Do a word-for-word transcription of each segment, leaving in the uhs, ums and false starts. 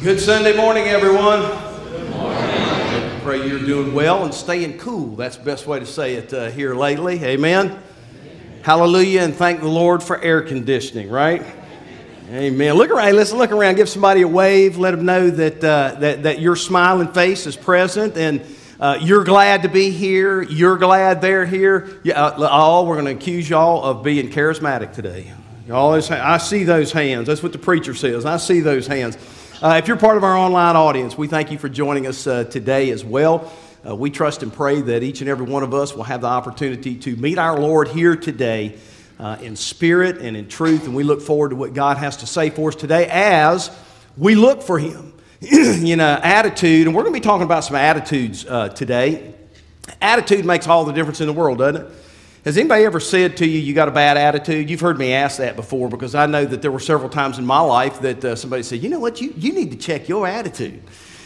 Good Sunday morning, everyone. Good morning. I pray you're doing well and staying cool. That's the best way to say it uh, here lately. Amen. Amen. Hallelujah, and thank the Lord for air conditioning, right? Amen. Look around. Let's look around. Give somebody a wave. Let them know that uh, that, that your smiling face is present and uh, you're glad to be here. You're glad they're here. Yeah, uh, all we're going to accuse y'all of being charismatic today. Y'all, I see those hands. That's what the preacher says. I see those hands. Uh, if you're part of our online audience, we thank you for joining us uh, today as well. Uh, we trust and pray that each and every one of us will have the opportunity to meet our Lord here today uh, in spirit and in truth, and we look forward to what God has to say for us today as we look for Him. You know, attitude, and we're going to be talking about some attitudes uh, today. Attitude makes all the difference in the world, doesn't it? Has anybody ever said to you, you got a bad attitude? You've heard me ask that before because I know that there were several times in my life that uh, somebody said, you know what, you, you need to check your attitude.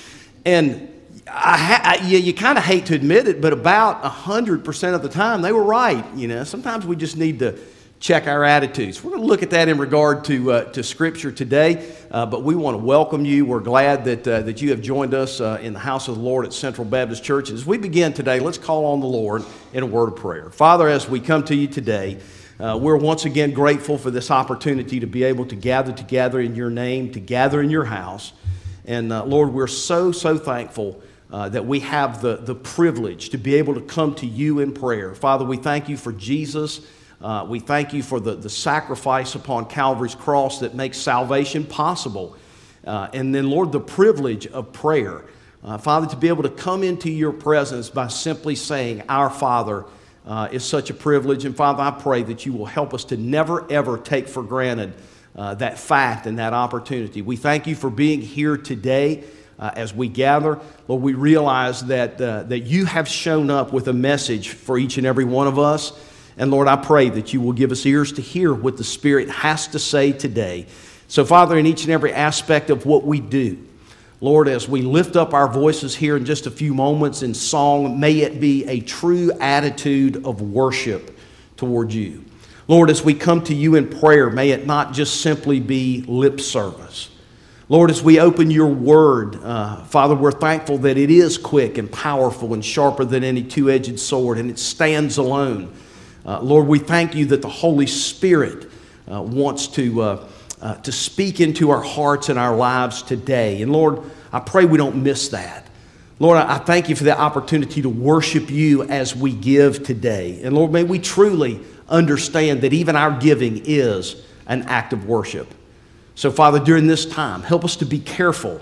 And I ha- I, you, you kind of hate to admit it, but about one hundred percent of the time they were right. You know, sometimes we just need to check our attitudes. We're going to look at that in regard to uh, to Scripture today, uh, but we want to welcome you. We're glad that uh, that you have joined us uh, in the house of the Lord at Central Baptist Church. And as we begin today, let's call on the Lord in a word of prayer. Father, as we come to you today, uh, we're once again grateful for this opportunity to be able to gather together in your name, to gather in your house. And uh, Lord, we're so, so thankful uh, that we have the, the privilege to be able to come to you in prayer. Father, we thank you for Jesus. Uh, we thank you for the, the sacrifice upon Calvary's cross that makes salvation possible. Uh, and then, Lord, the privilege of prayer. Uh, Father, to be able to come into your presence by simply saying, Our Father, uh, is such a privilege. And Father, I pray that you will help us to never, ever take for granted uh, that fact and that opportunity. We thank you for being here today uh, as we gather. Lord, we realize that, uh, that you have shown up with a message for each and every one of us. And Lord, I pray that you will give us ears to hear what the Spirit has to say today. So Father, in each and every aspect of what we do, Lord, as we lift up our voices here in just a few moments in song, may it be a true attitude of worship toward you. Lord, as we come to you in prayer, may it not just simply be lip service. Lord, as we open your word, uh, Father, we're thankful that it is quick and powerful and sharper than any two-edged sword, and it stands alone. Uh, Lord, we thank you that the Holy Spirit uh, wants to, uh, uh, to speak into our hearts and our lives today. And Lord, I pray we don't miss that. Lord, I, I thank you for the opportunity to worship you as we give today. And Lord, may we truly understand that even our giving is an act of worship. So Father, during this time, help us to be careful,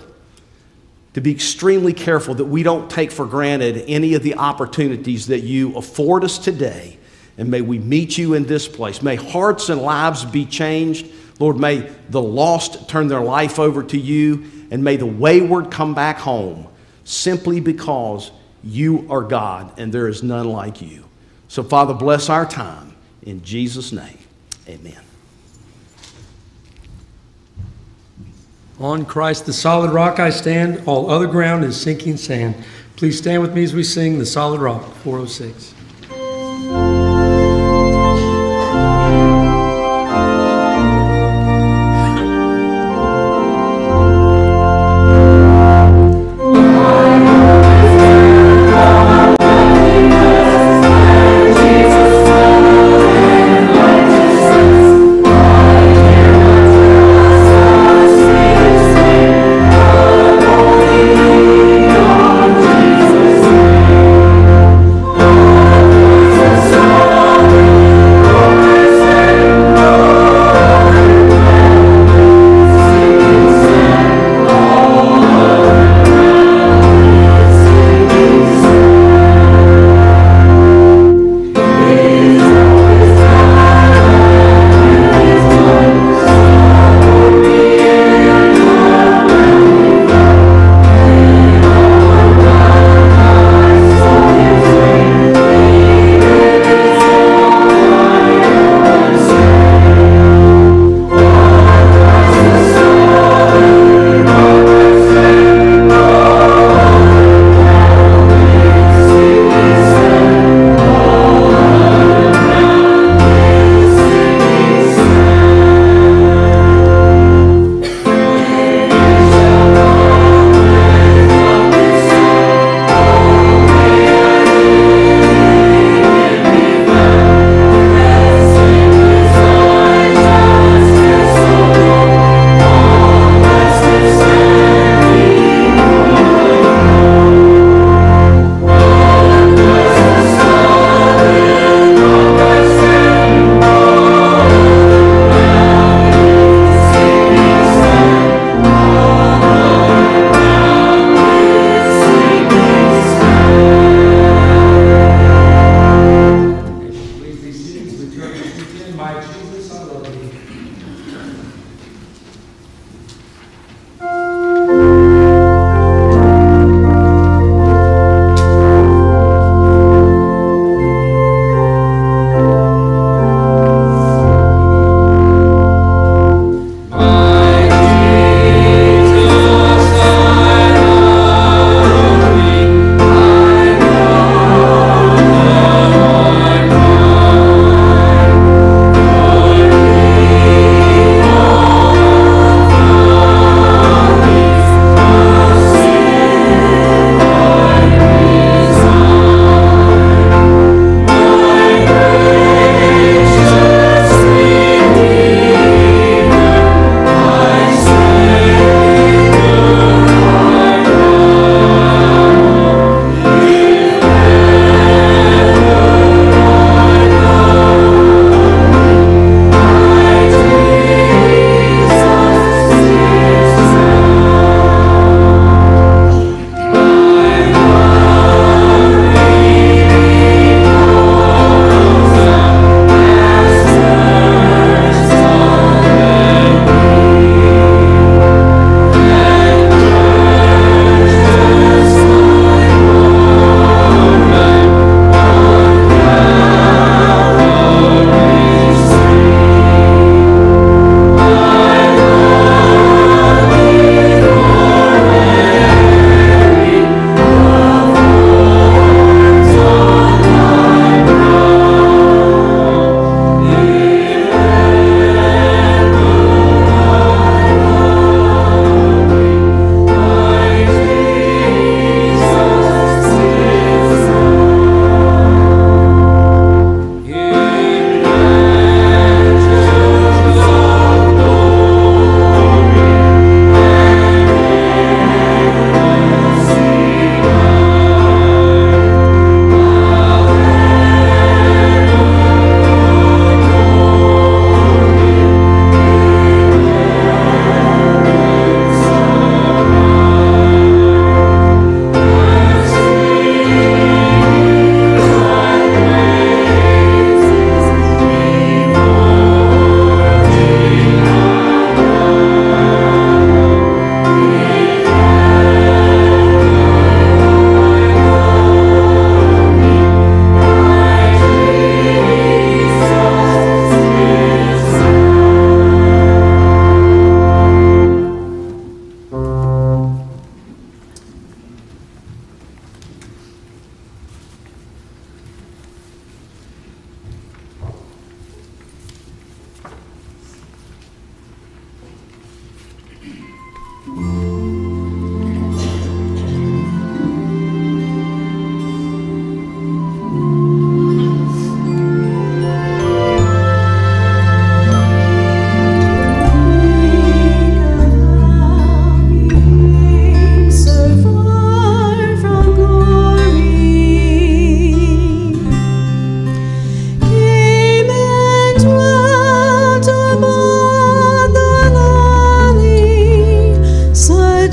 to be extremely careful that we don't take for granted any of the opportunities that you afford us today. And may we meet you in this place. May hearts and lives be changed. Lord, may the lost turn their life over to you. And may the wayward come back home simply because you are God and there is none like you. So, Father, bless our time. In Jesus' name, amen. On Christ, the solid rock I stand. All other ground is sinking sand. Please stand with me as we sing The Solid Rock, four oh six. Oh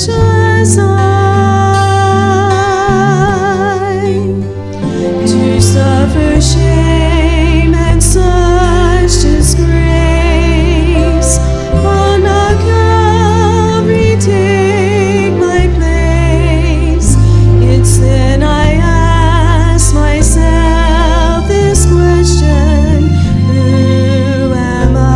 such as I, to suffer shame and such disgrace, on a Calvary take my place. It's then I ask myself this question: who am I?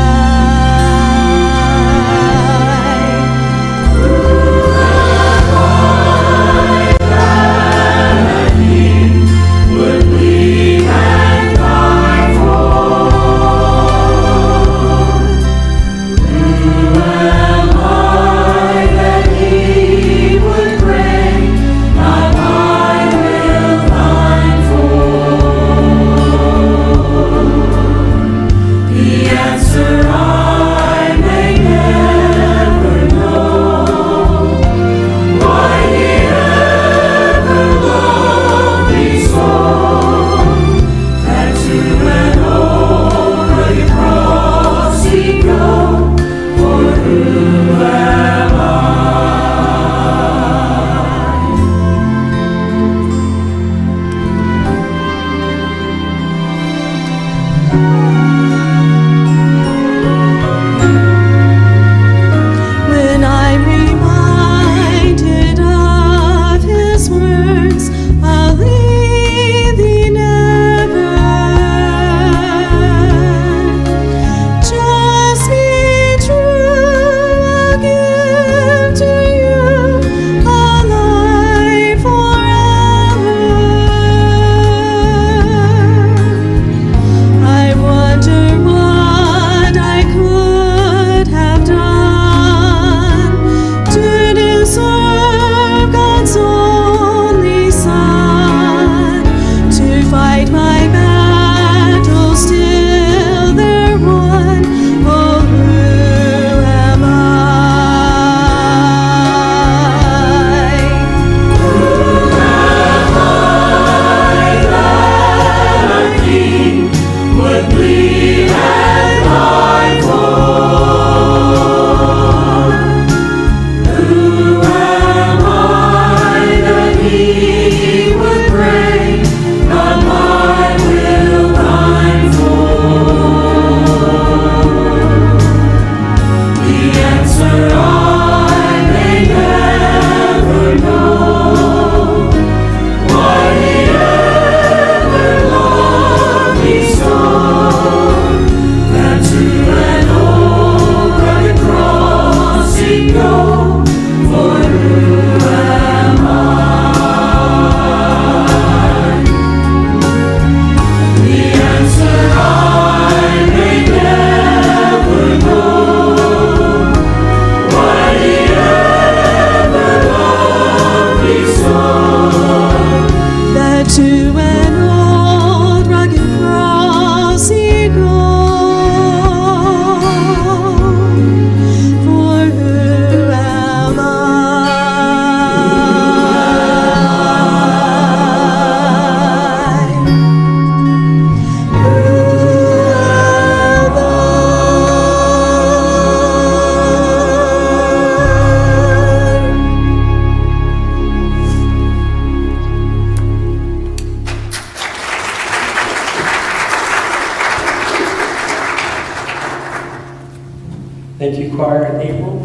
Thank you, choir in April.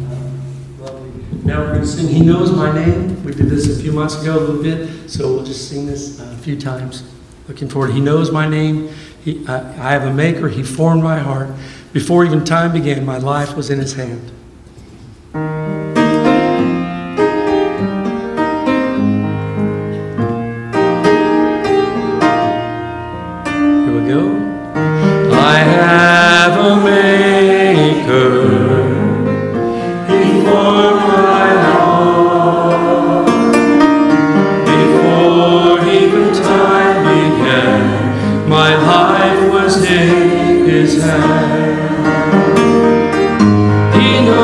Lovely. Now we're going to sing He Knows My Name. We did this a few months ago a little bit, so we'll just sing this a few times. Looking forward. He knows my name. He, I, I have a maker. He formed my heart. Before even time began, my life was in his hand. Here we go. I have a maker. He formed my heart. Before even time began, my life was in his hand. He knows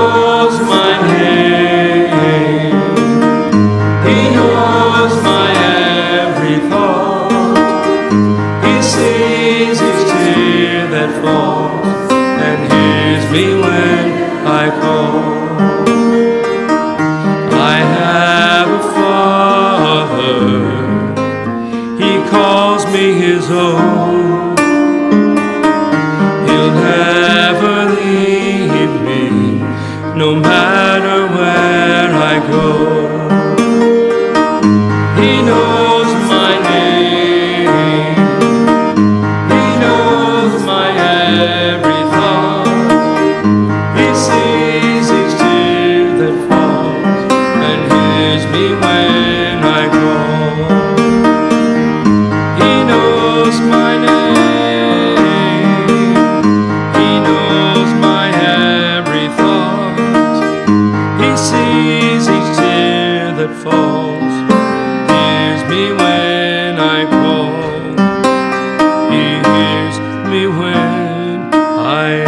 his own. He'll never leave me, no matter where I go. He knows my name. He knows my every thought. He sees each tear that falls and hears me when I call. He knows my name. He knows my every thought. He sees each tear that falls. Me when I call, he hears me when I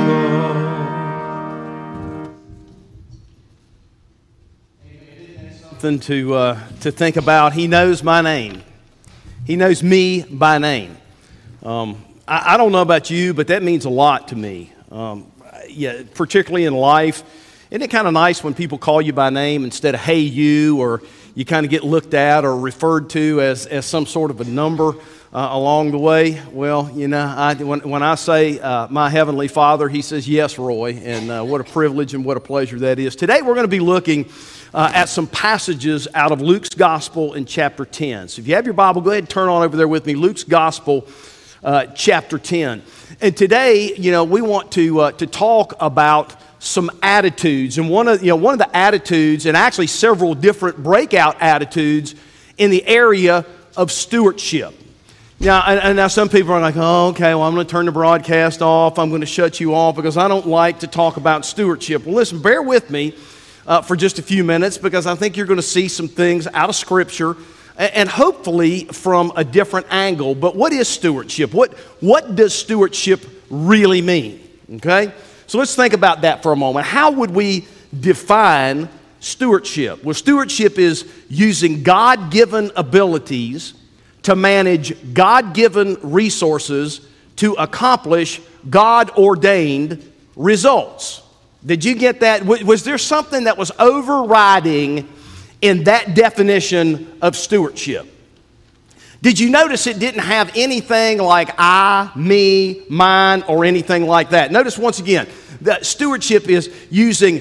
call. Something to uh, to think about. He knows my name. He knows me by name. Um, I, I don't know about you, but that means a lot to me. Um, yeah, particularly in life. Isn't it kind of nice when people call you by name instead of "Hey you," or you kind of get looked at or referred to as, as some sort of a number uh, along the way? Well, you know, I, when, when I say uh, my Heavenly Father, He says, yes, Roy, and uh, what a privilege and what a pleasure that is. Today we're going to be looking uh, at some passages out of Luke's Gospel in chapter ten. So if you have your Bible, go ahead and turn on over there with me, Luke's Gospel, uh, chapter ten. And today, you know, we want to uh, to talk about some attitudes, and one of you know one of the attitudes, and actually several different breakout attitudes in the area of stewardship. Now, and, and now some people are like, oh, okay, well, I'm going to turn the broadcast off. I'm going to shut you off because I don't like to talk about stewardship. Well, listen, bear with me uh, for just a few minutes because I think you're going to see some things out of Scripture, and, and hopefully from a different angle. But what is stewardship? What what does stewardship really mean? Okay. So let's think about that for a moment. How would we define stewardship? Well, stewardship is using God-given abilities to manage God-given resources to accomplish God-ordained results. Did you get that? Was there something that was overriding in that definition of stewardship? Did you notice it didn't have anything like I, me, mine, or anything like that? Notice once again, that stewardship is using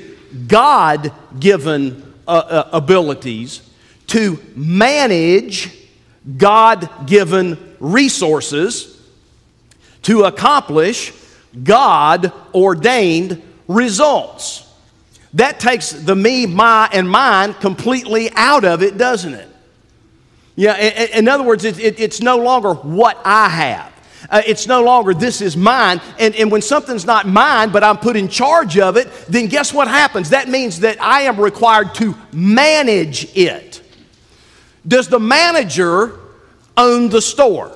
God-given uh, uh, abilities to manage God-given resources to accomplish God-ordained results. That takes the me, my, and mine completely out of it, doesn't it? Yeah, in, in other words, it, it, it's no longer what I have. Uh, it's no longer this is mine. And, and when something's not mine, but I'm put in charge of it, then guess what happens? That means that I am required to manage it. Does the manager own the store?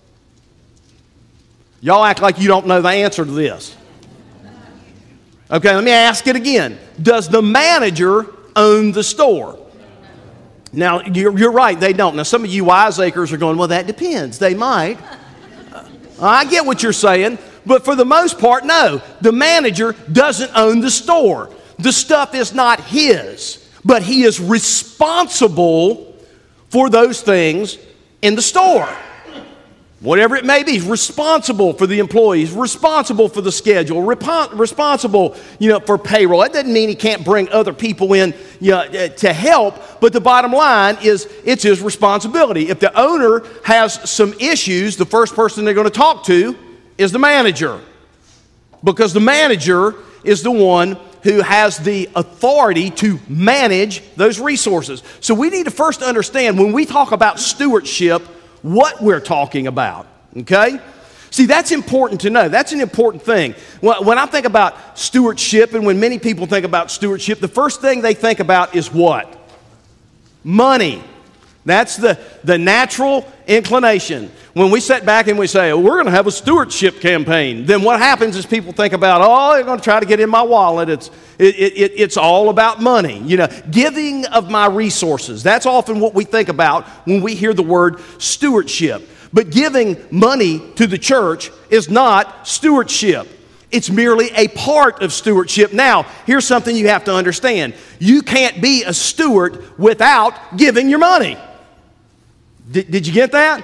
Y'all act like you don't know the answer to this. Okay, let me ask it again. Does the manager own the store? Now, you're, you're right, they don't. Now, some of you wiseacres are going, well, that depends. They might. I get what you're saying, but for the most part, no. The manager doesn't own the store. The stuff is not his, but he is responsible for those things in the store. Whatever it may be, he's responsible for the employees, responsible for the schedule, repo- responsible, you know, for payroll. That doesn't mean he can't bring other people in, you know, to help, but the bottom line is it's his responsibility. If the owner has some issues, the first person they're going to talk to is the manager, because the manager is the one who has the authority to manage those resources. So we need to first understand when we talk about stewardship, what we're talking about, okay? See, that's important to know. That's an important thing. When I think about stewardship, and when many people think about stewardship, the first thing they think about is what? Money. That's the, the natural inclination. When we sit back and we say, oh, we're going to have a stewardship campaign, then what happens is people think about, oh, they're going to try to get in my wallet. It's, it, it, it's all about money. You know, giving of my resources. That's often what we think about when we hear the word stewardship. But giving money to the church is not stewardship. It's merely a part of stewardship. Now, here's something you have to understand. You can't be a steward without giving your money. Did, did you get that?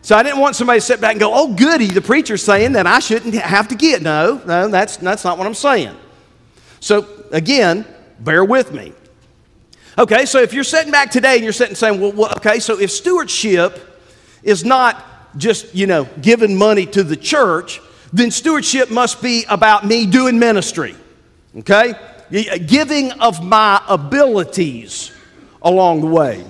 So I didn't want somebody to sit back and go, oh, goody, the preacher's saying that I shouldn't have to give. No, no, that's, that's not what I'm saying. So again, bear with me. Okay, so if you're sitting back today and you're sitting saying, well, well, okay, so if stewardship is not just, you know, giving money to the church, then stewardship must be about me doing ministry, okay? Giving of my abilities along the way.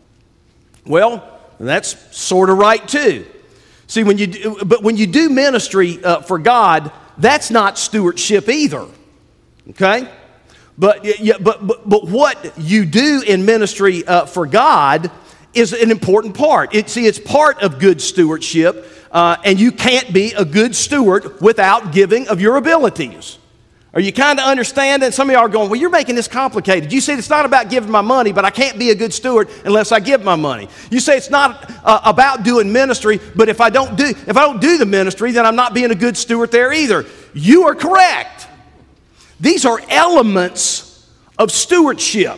Well, that's sort of right too. See, when you do, but when you do ministry uh, for God, that's not stewardship either, okay? But, yeah, but, but, but what you do in ministry uh, for God is an important part. It, see, it's part of good stewardship, uh, and you can't be a good steward without giving of your abilities. Are you kind of understanding? Some of y'all are going, well, you're making this complicated. You said it's not about giving my money, but I can't be a good steward unless I give my money. You say it's not uh, about doing ministry, but if I don't do if I don't do the ministry, then I'm not being a good steward there either. You are correct. These are elements of stewardship.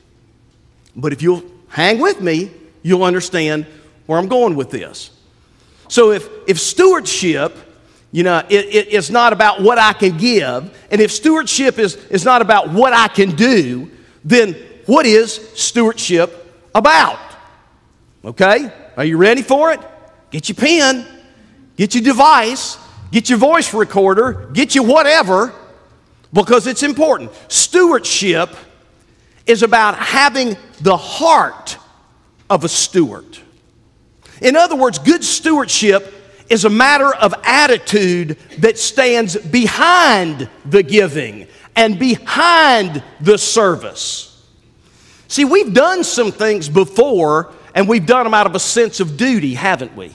But if you'll hang with me, you'll understand where I'm going with this. So if, if stewardship, you know, it, it, it's not about what I can give, and if stewardship is, is not about what I can do, then what is stewardship about? Okay? Are you ready for it? Get your pen, get your device, get your voice recorder, get your whatever, because it's important. Stewardship is about having the heart of a steward. In other words, good stewardship is a matter of attitude that stands behind the giving and behind the service. See, we've done some things before, and we've done them out of a sense of duty, haven't we?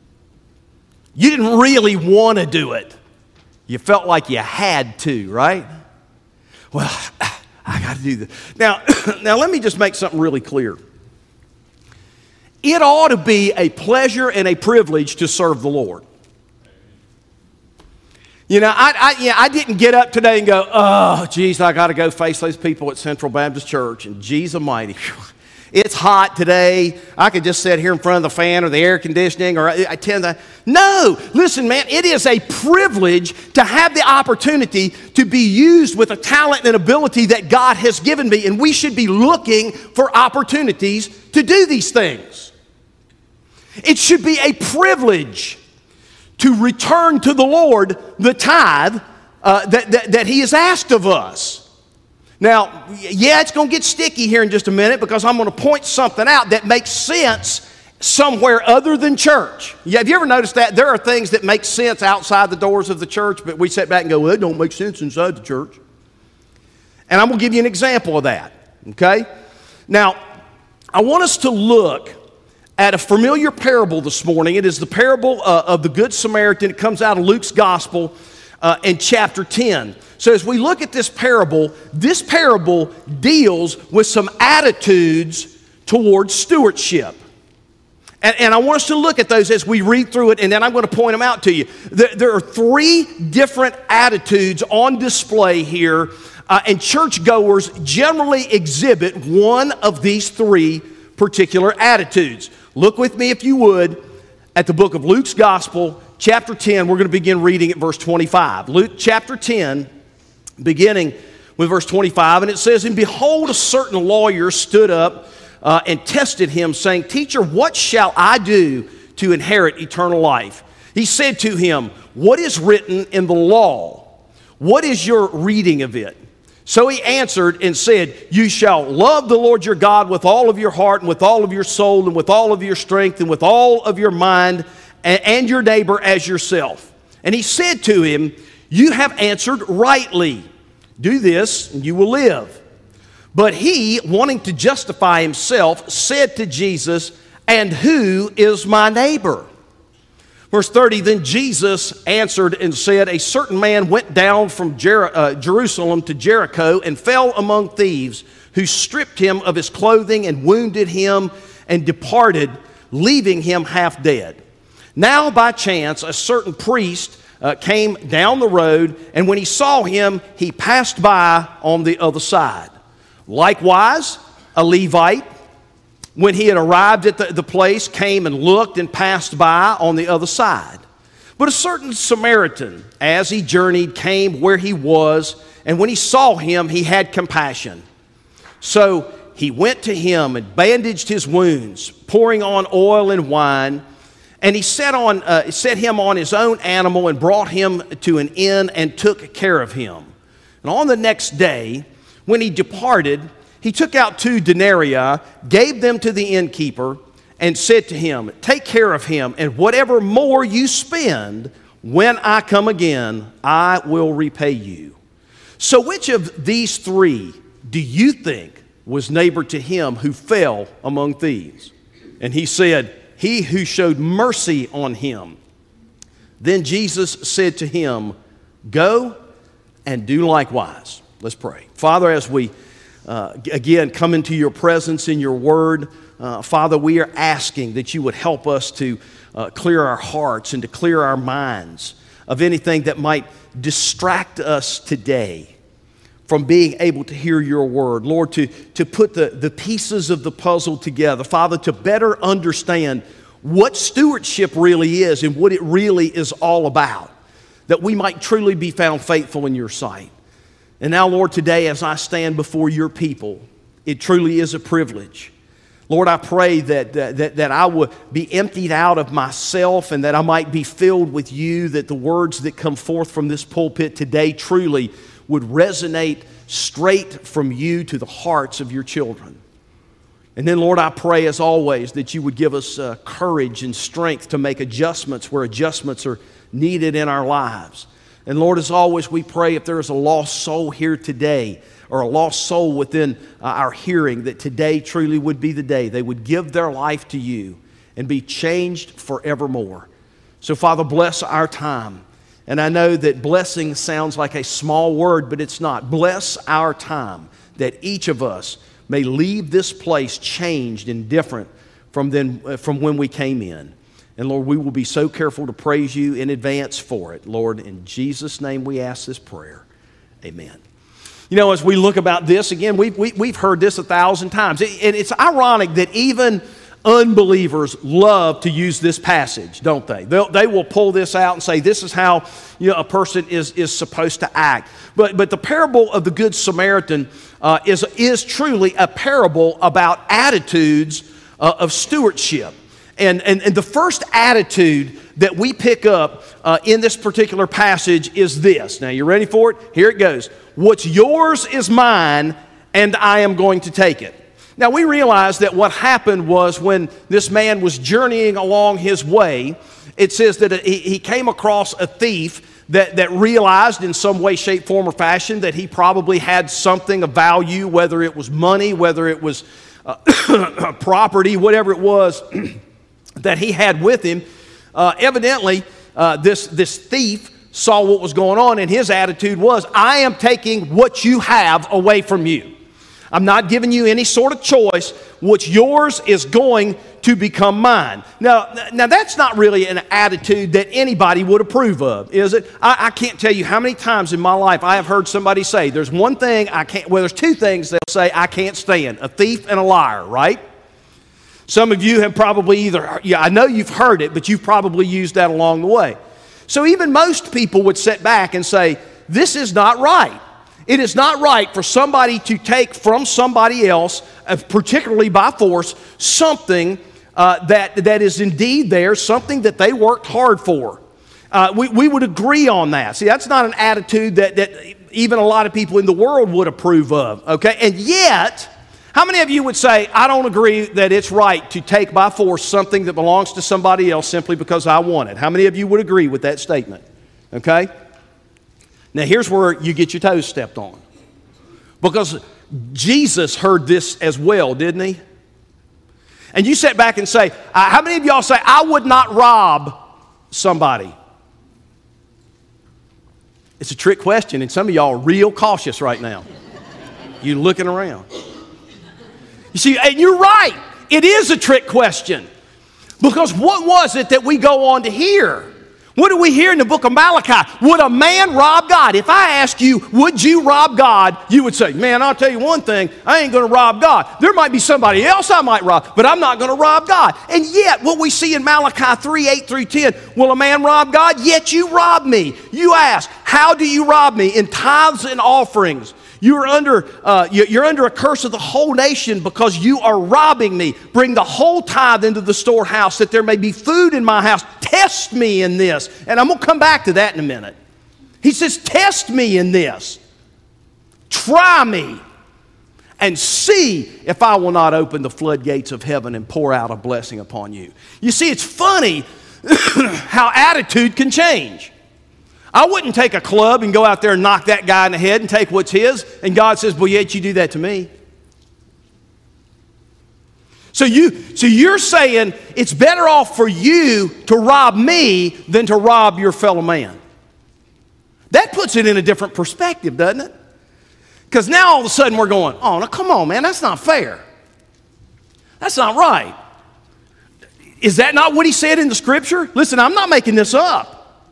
You didn't really want to do it. You felt like you had to, right? Well, I got to do this. Now, now, let me just make something really clear. It ought to be a pleasure and a privilege to serve the Lord. You know, I, I, yeah, I didn't get up today and go, oh, geez, I got to go face those people at Central Baptist Church. And geez almighty, it's hot today. I could just sit here in front of the fan or the air conditioning, or I, I tend to. No, listen, man, it is a privilege to have the opportunity to be used with a talent and ability that God has given me. And we should be looking for opportunities to do these things. It should be a privilege to return to the Lord the tithe uh, that, that, that He has asked of us. Now, yeah, it's going to get sticky here in just a minute because I'm going to point something out that makes sense somewhere other than church. Yeah, have you ever noticed that? There are things that make sense outside the doors of the church, but we sit back and go, well, it don't make sense inside the church. And I'm going to give you an example of that, okay? Now, I want us to look at a familiar parable this morning. It is the parable uh, of the Good Samaritan. It comes out of Luke's Gospel uh, in chapter ten. So as we look at this parable, this parable deals with some attitudes towards stewardship. And, and I want us to look at those as we read through it, and then I'm going to point them out to you. There, there are three different attitudes on display here, uh, and churchgoers generally exhibit one of these three particular attitudes. Look with me, if you would, at the book of Luke's Gospel, chapter ten. We're going to begin reading at verse twenty-five. Luke chapter ten, beginning with verse twenty-five, and it says, and behold, a certain lawyer stood up uh, and tested him, saying, Teacher, what shall I do to inherit eternal life? He said to him, what is written in the law? What is your reading of it? So he answered and said, you shall love the Lord your God with all of your heart and with all of your soul and with all of your strength and with all of your mind, and, and your neighbor as yourself. And he said to him, you have answered rightly. Do this and you will live. But he, wanting to justify himself, said to Jesus, and who is my neighbor? Verse thirty, then Jesus answered and said, a certain man went down from Jer- uh, Jerusalem to Jericho and fell among thieves, who stripped him of his clothing and wounded him and departed, leaving him half dead. Now by chance a certain priest uh, came down the road, and when he saw him, he passed by on the other side. Likewise, a Levite, when he had arrived at the, the place, came and looked and passed by on the other side. But a certain Samaritan, as he journeyed, came where he was, and when he saw him, he had compassion. So he went to him and bandaged his wounds, pouring on oil and wine, and he set, on, uh, set him on his own animal and brought him to an inn and took care of him. And on the next day, when he departed, he took out two denarii, gave them to the innkeeper, and said to him, "Take care of him, and whatever more you spend, when I come again, I will repay you." So which of these three do you think was neighbor to him who fell among thieves? And he said, "He who showed mercy on him." Then Jesus said to him, "Go and do likewise." Let's pray. Father, as we uh, again come into your presence in your word, uh, Father, we are asking that you would help us to uh, clear our hearts and to clear our minds of anything that might distract us today from being able to hear your word. Lord, to, to put the, the pieces of the puzzle together. Father, to better understand what stewardship really is and what it really is all about, that we might truly be found faithful in your sight. And now, Lord, today as I stand before your people, it truly is a privilege. Lord, I pray that, that, that I would be emptied out of myself and that I might be filled with you, that the words that come forth from this pulpit today truly would resonate straight from you to the hearts of your children. And then, Lord, I pray as always that you would give us uh, courage and strength to make adjustments where adjustments are needed in our lives. And Lord, as always, we pray if there is a lost soul here today or a lost soul within uh, our hearing, that today truly would be the day they would give their life to you and be changed forevermore. So, Father, bless our time. And I know that blessing sounds like a small word, but it's not. Bless our time, that each of us may leave this place changed and different from, then, from when we came in. And Lord, we will be so careful to praise you in advance for it. Lord, in Jesus' name we ask this prayer. Amen. You know, as we look about this, again, we've, we, we've heard this a thousand times. It, and it's ironic that even unbelievers love to use this passage, don't they? They'll, they will pull this out and say, this is how, you know, a person is, is supposed to act. But, but the parable of the Good Samaritan uh, is, is truly a parable about attitudes uh, of stewardship. And, and, and the first attitude that we pick up uh, in this particular passage is this. Now, you ready for it? Here it goes. What's yours is mine, and I am going to take it. Now, we realize that what happened was when this man was journeying along his way, it says that he, he came across a thief that, that realized in some way, shape, form, or fashion that he probably had something of value, whether it was money, whether it was uh, property, whatever it was that he had with him. Uh, evidently, uh, this, this thief saw what was going on, and his attitude was, I am taking what you have away from you. I'm not giving you any sort of choice. What's yours is going to become mine. Now, now that's not really an attitude that anybody would approve of, is it? I, I can't tell you how many times in my life I have heard somebody say, there's one thing I can't, well, there's two things they'll say I can't stand, a thief and a liar, right? Some of you have probably either, yeah, I know you've heard it, but you've probably used that along the way. So even most people would sit back and say, this is not right. It is not right for somebody to take from somebody else, uh, particularly by force, something uh, that, that is indeed theirs, something that they worked hard for. Uh, we, we would agree on that. See, that's not an attitude that, that even a lot of people in the world would approve of, okay? And yet, how many of you would say, I don't agree that it's right to take by force something that belongs to somebody else simply because I want it? How many of you would agree with that statement? Okay? Now, here's where you get your toes stepped on. Because Jesus heard this as well, didn't he? And you sit back and say, how many of y'all say, I would not rob somebody? It's a trick question, and some of y'all are real cautious right now. You're looking around. You see, and you're right. It is a trick question. Because what was it that we go on to hear? What do we hear in the book of Malachi? Would a man rob God? If I ask you, would you rob God? You would say, man, I'll tell you one thing, I ain't going to rob God. There might be somebody else I might rob, but I'm not going to rob God. And yet, what we see in Malachi three, eight through ten, will a man rob God? Yet you rob me. You ask, how do you rob me? In tithes and offerings. You are under, uh, you're under a curse of the whole nation because you are robbing me. Bring the whole tithe into the storehouse that there may be food in my house. Test me in this. And I'm going to come back to that in a minute. He says, test me in this. Try me and see if I will not open the floodgates of heaven and pour out a blessing upon you. You see, it's funny how attitude can change. I wouldn't take a club and go out there and knock that guy in the head and take what's his. And God says, well, yet you do that to me. So, you, so you're saying it's better off for you to rob me than to rob your fellow man. That puts it in a different perspective, doesn't it? Because now all of a sudden we're going, oh, now come on, man, that's not fair. That's not right. Is that not what he said in the scripture? Listen, I'm not making this up.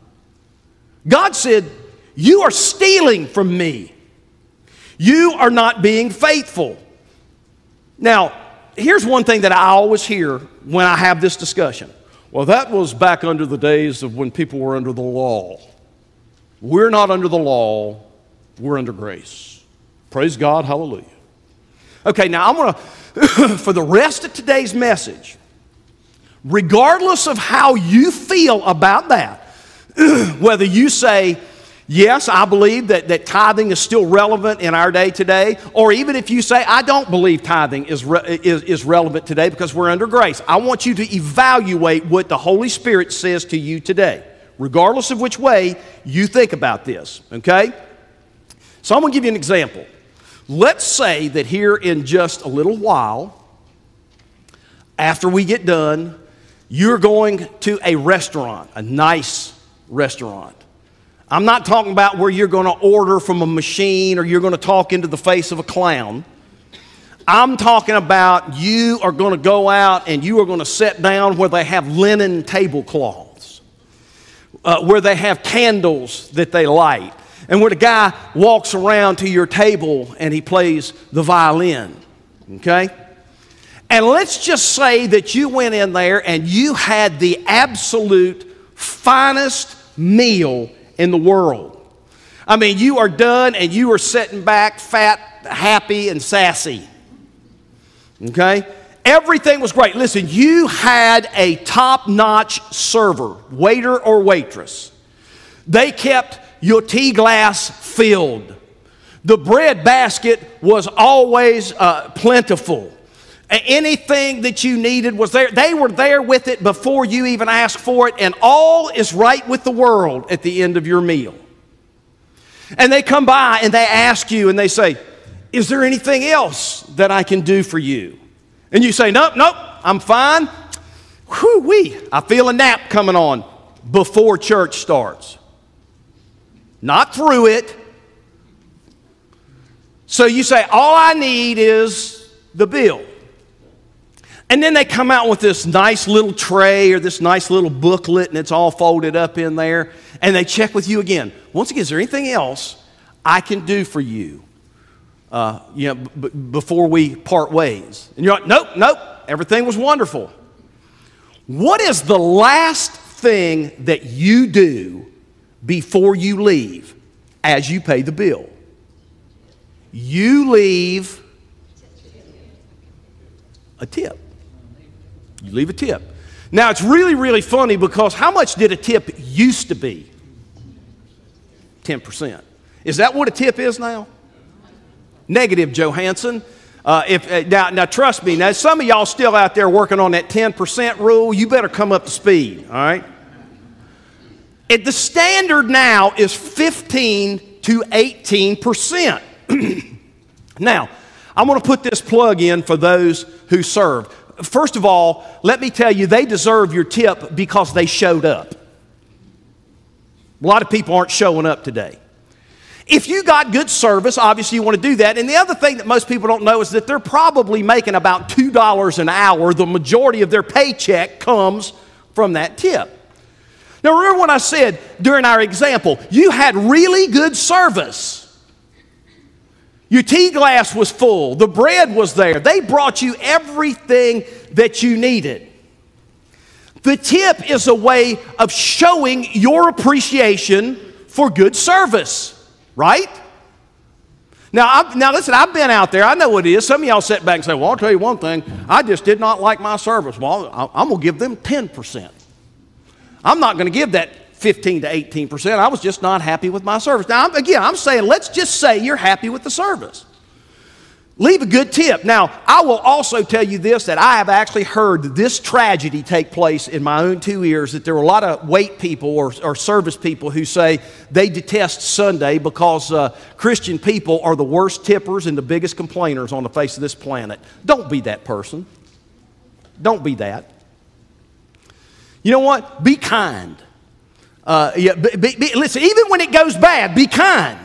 God said, you are stealing from me. You are not being faithful. Now, here's one thing that I always hear when I have this discussion. Well, that was back under the days of when people were under the law. We're not under the law. We're under grace. Praise God. Hallelujah. Okay, now I'm going to, for the rest of today's message, regardless of how you feel about that, whether you say, yes, I believe that, that tithing is still relevant in our day today, or even if you say, I don't believe tithing is, re- is, is relevant today because we're under grace, I want you to evaluate what the Holy Spirit says to you today, regardless of which way you think about this, okay? So I'm going to give you an example. Let's say that here in just a little while, after we get done, you're going to a restaurant, a nice restaurant. I'm not talking about where you're going to order from a machine or you're going to talk into the face of a clown. I'm talking about you are going to go out and you are going to sit down where they have linen tablecloths, uh, where they have candles that they light, and where the guy walks around to your table and he plays the violin, okay? And let's just say that you went in there and you had the absolute finest meal in the world. I mean, you are done and you are sitting back fat, happy, and sassy. Okay? Everything was great. Listen, you had a top-notch server, waiter or waitress. They kept your tea glass filled. The bread basket was always uh, plentiful. Anything that you needed was there. They were there with it before you even asked for it, and all is right with the world at the end of your meal. And they come by and they ask you and they say, is there anything else that I can do for you? And you say, nope, nope, I'm fine. Whew-wee, I feel a nap coming on before church starts. Not through it. So you say, all I need is the bill. And then they come out with this nice little tray or this nice little booklet, and it's all folded up in there. And they check with you again. Once again, is there anything else I can do for you, uh, you know, b- before we part ways? And you're like, nope, nope, everything was wonderful. What is the last thing that you do before you leave as you pay the bill? You leave a tip. You leave a tip. Now, it's really, really funny because how much did a tip used to be? ten percent. Is that what a tip is now? Negative, Johansson. Uh, if, uh, now, now, trust me, now some of y'all still out there working on that ten percent rule, you better come up to speed, all right? It, the standard now is fifteen to eighteen percent. Now, I'm going to put this plug in for those who serve. First of all, let me tell you, they deserve your tip because they showed up. A lot of people aren't showing up today. If you got good service, obviously you want to do that. And the other thing that most people don't know is that they're probably making about two dollars an hour. The majority of their paycheck comes from that tip. Now remember what I said during our example. You had really good service. Your tea glass was full. The bread was there. They brought you everything that you needed. The tip is a way of showing your appreciation for good service, right? Now, I, now listen, I've been out there. I know what it is. Some of y'all sit back and say, well, I'll tell you one thing. I just did not like my service. Well, I'm going to give them ten percent. I'm not going to give that fifteen to eighteen percent. I was just not happy with my service. Now, again, I'm saying let's just say you're happy with the service. Leave a good tip. Now, I will also tell you this, that I have actually heard this tragedy take place in my own two ears, that there are a lot of wait people or, or service people who say they detest Sunday because uh, Christian people are the worst tippers and the biggest complainers on the face of this planet. Don't be that person. Don't be that. You know what? Be kind. Uh, yeah, be, be, be, listen, even when it goes bad, be kind.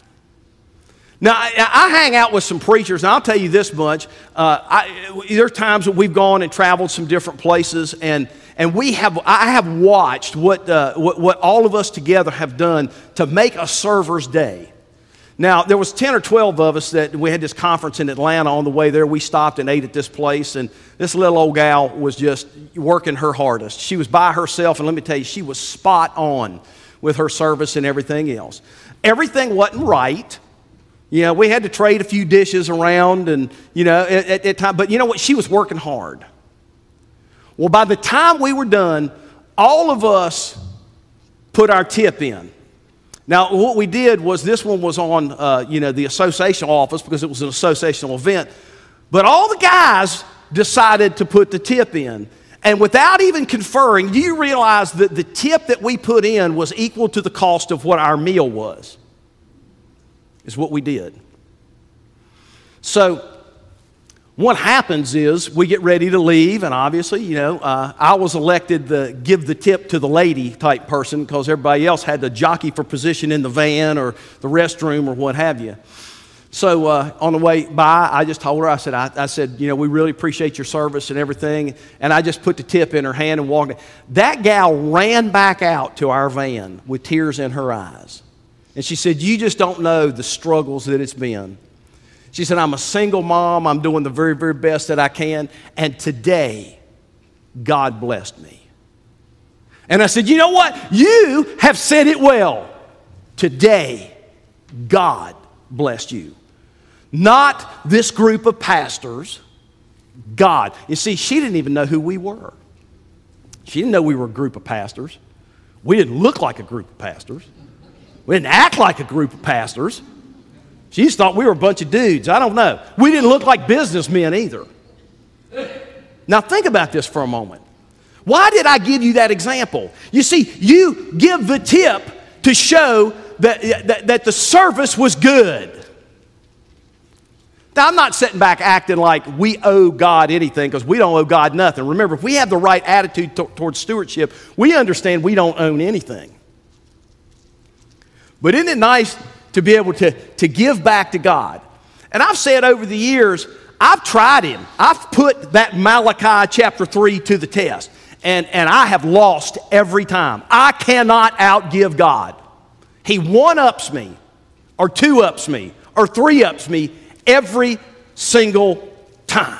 Now, I, I hang out with some preachers, and I'll tell you this much. Uh, I, there are times that we've gone and traveled some different places, and, and we have, I have watched what, uh, what, what all of us together have done to make a server's day. Now, there was ten or twelve of us that we had this conference in Atlanta. On the way there, we stopped and ate at this place, and this little old gal was just working her hardest. She was by herself, and let me tell you, she was spot on with her service and everything else. Everything wasn't right. You know, we had to trade a few dishes around, and, you know, at, at, at time, but you know what? She was working hard. Well, by the time we were done, all of us put our tip in. Now, what we did was this one was on, uh, you know, the associational office because it was an associational event. But all the guys decided to put the tip in. And without even conferring, do you realize that the tip that we put in was equal to the cost of what our meal was? Is what we did. So what happens is we get ready to leave, and obviously, you know, uh, I was elected the give the tip to the lady type person because everybody else had to jockey for position in the van or the restroom or what have you. So uh, on the way by, I just told her, I said, I, I said, you know, we really appreciate your service and everything, and I just put the tip in her hand and walked. That gal ran back out to our van with tears in her eyes. And she said, you just don't know the struggles that it's been. She said, I'm a single mom. I'm doing the very, very best that I can. And today, God blessed me. And I said, you know what? You have said it well. Today, God blessed you. Not this group of pastors. God. You see, she didn't even know who we were. She didn't know we were a group of pastors. We didn't look like a group of pastors. We didn't act like a group of pastors. She just thought we were a bunch of dudes. I don't know. We didn't look like businessmen either. Now think about this for a moment. Why did I give you that example? You see, you give the tip to show that, that, that the service was good. Now, I'm not sitting back acting like we owe God anything because we don't owe God nothing. Remember, if we have the right attitude t- towards stewardship, we understand we don't own anything. But isn't it nice to be able to, to give back to God? And I've said over the years, I've tried him. I've put that Malachi chapter three to the test. And, and I have lost every time. I cannot outgive God. He one-ups me, or two-ups me, or three-ups me every single time.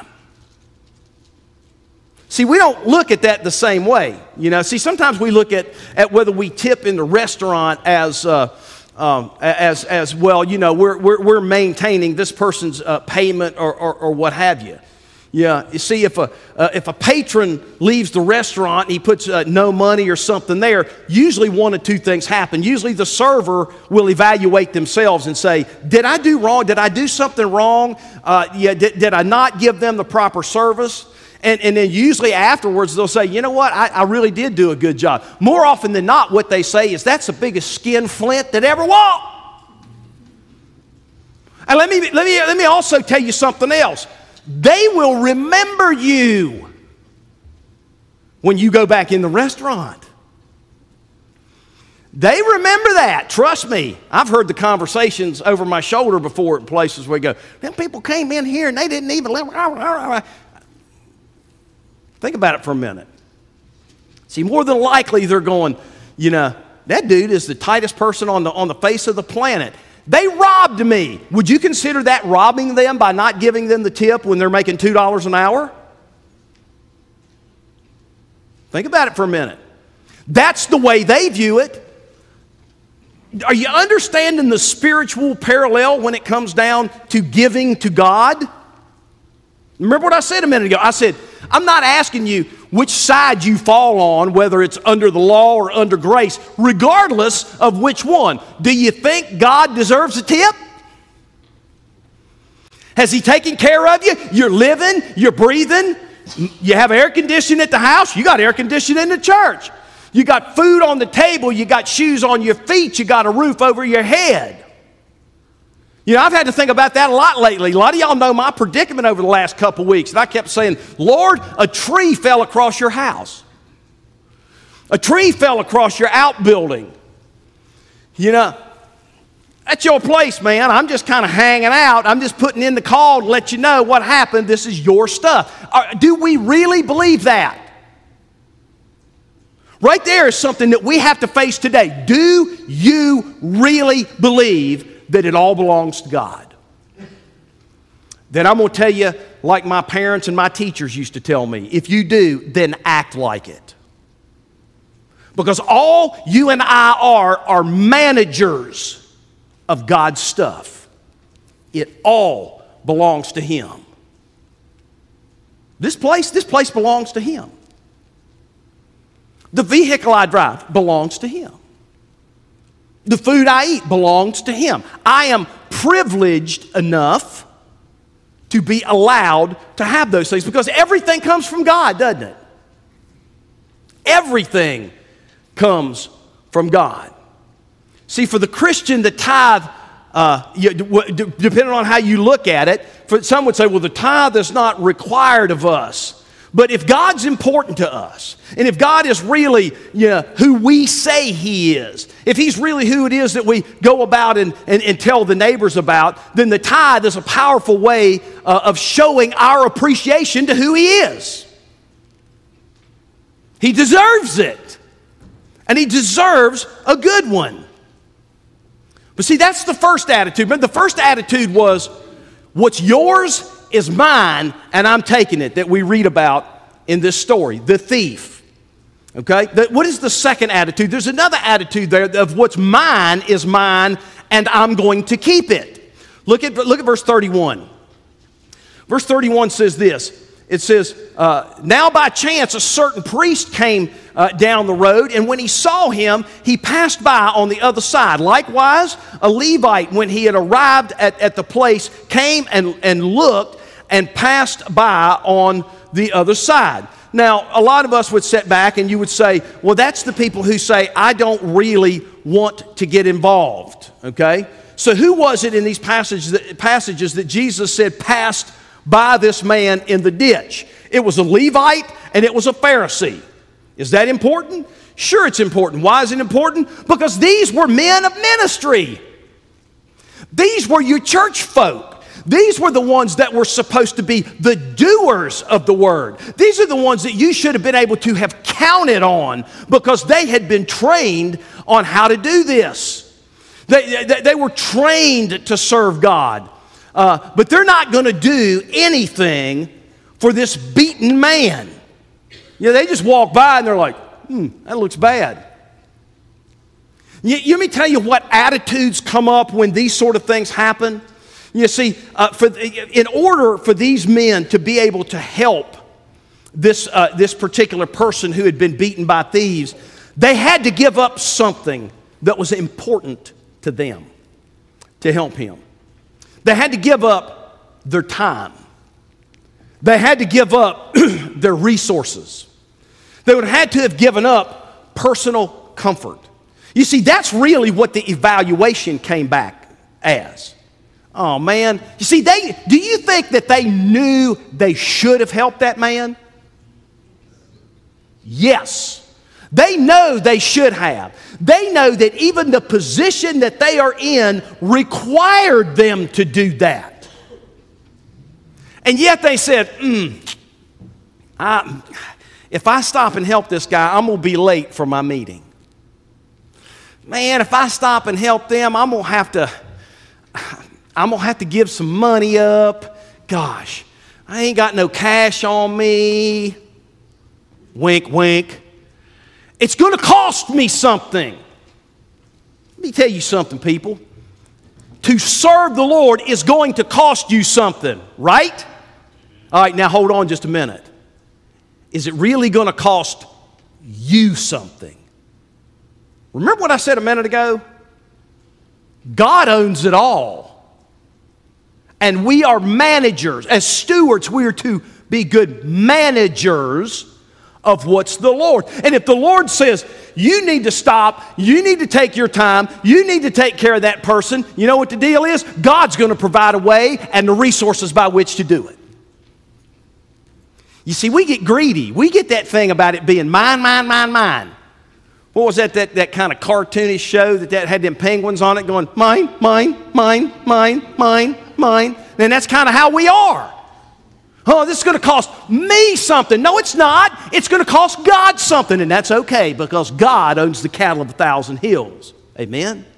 See, we don't look at that the same way. You know, see, sometimes we look at, at whether we tip in the restaurant as uh, um, as as well. You know, we're we're, we're maintaining this person's uh, payment or, or or what have you. Yeah, you see, if a uh, if a patron leaves the restaurant and he puts uh, no money or something there, usually one of two things happen. Usually the server will evaluate themselves and say, did I do wrong? Did I do something wrong? Uh, yeah, did, did I not give them the proper service? And, and then usually afterwards they'll say, you know what, I, I really did do a good job. More often than not, what they say is, that's the biggest skin flint that ever walked. And let me, let me, let me also tell you something else. They will remember you when you go back in the restaurant. They remember that. Trust me. I've heard the conversations over my shoulder before at places where we go, them people came in here and they didn't even let. Think about it for a minute. See, more than likely they're going, you know, that dude is the tightest person on the, on the face of the planet. They robbed me. Would you consider that robbing them by not giving them the tip when they're making two dollars an hour? Think about it for a minute. That's the way they view it. Are you understanding the spiritual parallel when it comes down to giving to God? Remember what I said a minute ago? I said, I'm not asking you which side you fall on, whether it's under the law or under grace, regardless of which one. Do you think God deserves a tip? Has He taken care of you? You're living, you're breathing, you have air conditioning at the house, you got air conditioning in the church. You got food on the table, you got shoes on your feet, you got a roof over your head. You know, I've had to think about that a lot lately. A lot of y'all know my predicament over the last couple weeks. And I kept saying, Lord, a tree fell across your house. A tree fell across your outbuilding. You know, that's your place, man. I'm just kind of hanging out. I'm just putting in the call to let you know what happened. This is your stuff. Are, do we really believe that? Right there is something that we have to face today. Do you really believe that it all belongs to God? Then I'm going to tell you, like my parents and my teachers used to tell me, if you do, then act like it. Because all you and I are are managers of God's stuff. It all belongs to Him. This place, this place belongs to Him. The vehicle I drive belongs to Him. The food I eat belongs to Him. I am privileged enough to be allowed to have those things because everything comes from God, doesn't it? Everything comes from God. See, for the Christian, the tithe, uh, you, depending on how you look at it, for some would say, well, the tithe is not required of us. But if God's important to us, and if God is really, you know, who we say He is, if He's really who it is that we go about and, and, and tell the neighbors about, then the tithe is a powerful way uh, of showing our appreciation to who He is. He deserves it. And He deserves a good one. But see, that's the first attitude. But the first attitude was, what's yours is mine, and I'm taking it, that we read about in this story, the thief. Okay? The, what is the second attitude? There's another attitude there of what's mine is mine, and I'm going to keep it. Look at, look at verse thirty-one. Verse thirty-one says this. It says, uh, now by chance a certain priest came uh, down the road, and when he saw him, he passed by on the other side. Likewise, a Levite, when he had arrived at, at the place, came and, and looked and passed by on the other side. Now, a lot of us would sit back and you would say, well, that's the people who say, I don't really want to get involved, okay? So who was it in these passages that, passages that Jesus said passed by this man in the ditch? It was a Levite and it was a Pharisee. Is that important? Sure, it's important. Why is it important? Because these were men of ministry. These were your church folk. These were the ones that were supposed to be the doers of the word. These are the ones that you should have been able to have counted on because they had been trained on how to do this. They, they, they were trained to serve God. Uh, but they're not going to do anything for this beaten man. You know, they just walk by and they're like, hmm, that looks bad. You, let me tell you what attitudes come up when these sort of things happen. You see, uh, for, in order for these men to be able to help this, uh, this particular person who had been beaten by thieves, they had to give up something that was important to them to help him. They had to give up their time. They had to give up their resources. They would have had to have given up personal comfort. You see, that's really what the evaluation came back as. Oh, man. You see, they, do you think that they knew they should have helped that man? Yes. They know they should have. They know that even the position that they are in required them to do that. And yet they said, hmm, I, if I stop and help this guy, I'm going to be late for my meeting. man, if I stop and help them, I'm going to have to, I'm going to have to give some money up. Gosh, I ain't got no cash on me. Wink, wink. It's going to cost me something. Let me tell you something, people. To serve the Lord is going to cost you something, right? All right, now hold on just a minute. Is it really going to cost you something? Remember what I said a minute ago? God owns it all. And we are managers. As stewards, we are to be good managers of what's the Lord. And if the Lord says, you need to stop, you need to take your time, you need to take care of that person, you know what the deal is? God's going to provide a way and the resources by which to do it. You see, we get greedy. We get that thing about it being mine, mine, mine, mine. What was that, that, that kind of cartoonish show that, that had them penguins on it going, mine, mine, mine, mine, mine, mine. And that's kind of how we are. Oh, this is going to cost me something. No, it's not. It's going to cost God something, and that's okay because God owns the cattle of a thousand hills. Amen?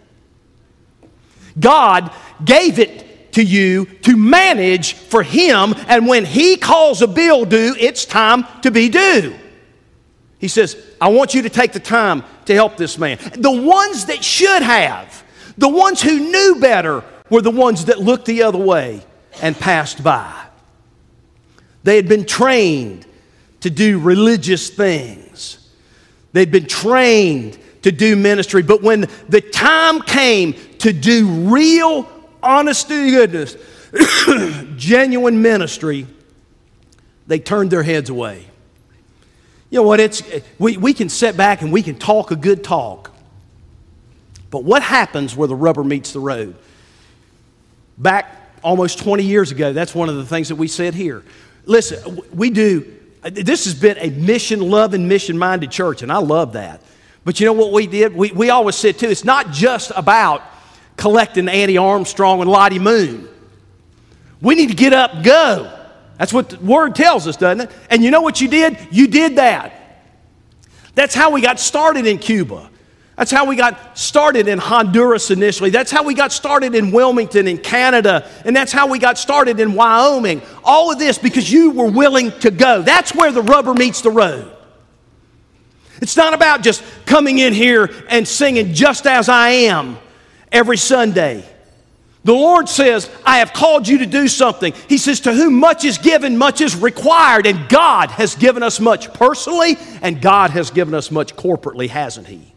God gave it to you to manage for Him, and when He calls a bill due, it's time to be due. He says, I want you to take the time to help this man. The ones that should have, the ones who knew better, were the ones that looked the other way and passed by. They had been trained to do religious things. They'd been trained to do ministry. But when the time came to do real, honest to goodness, genuine ministry, they turned their heads away. You know what? It's we, we can sit back and we can talk a good talk. But what happens where the rubber meets the road? Back almost twenty years ago, that's one of the things that we said here. Listen, we do, this has been a mission-loving, mission-minded church, and I love that. But you know what we did? We, we always said, too, it's not just about collecting Annie Armstrong and Lottie Moon. We need to get up and go. That's what the Word tells us, doesn't it? And you know what you did? You did that. That's how we got started in Cuba. That's how we got started in Honduras initially. That's how we got started in Wilmington in Canada. And that's how we got started in Wyoming. All of this because you were willing to go. That's where the rubber meets the road. It's not about just coming in here and singing Just As I Am every Sunday. The Lord says, I have called you to do something. He says, to whom much is given, much is required. And God has given us much personally, and God has given us much corporately, hasn't He?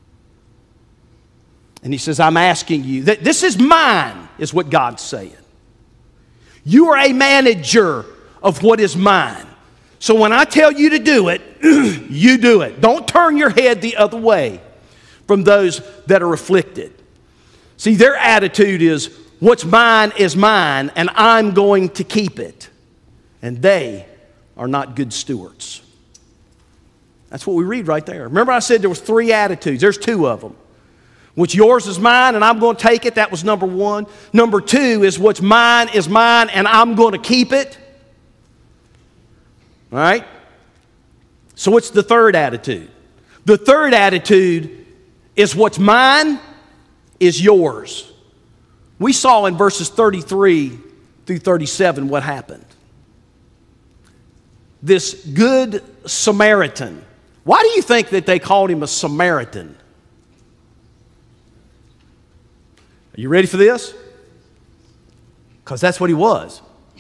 And He says, I'm asking you, that this is mine, is what God's saying. You are a manager of what is mine. So when I tell you to do it, you do it. Don't turn your head the other way from those that are afflicted. See, their attitude is, what's mine is mine, and I'm going to keep it. And they are not good stewards. That's what we read right there. Remember I said there was three attitudes. There's two of them. What's yours is mine, and I'm going to take it. That was number one. Number two is what's mine is mine, and I'm going to keep it. All right? So what's the third attitude? The third attitude is what's mine is yours. We saw in verses thirty-three through thirty-seven what happened. This good Samaritan. Why do you think that they called him a Samaritan? Are you ready for this? Because that's what he was.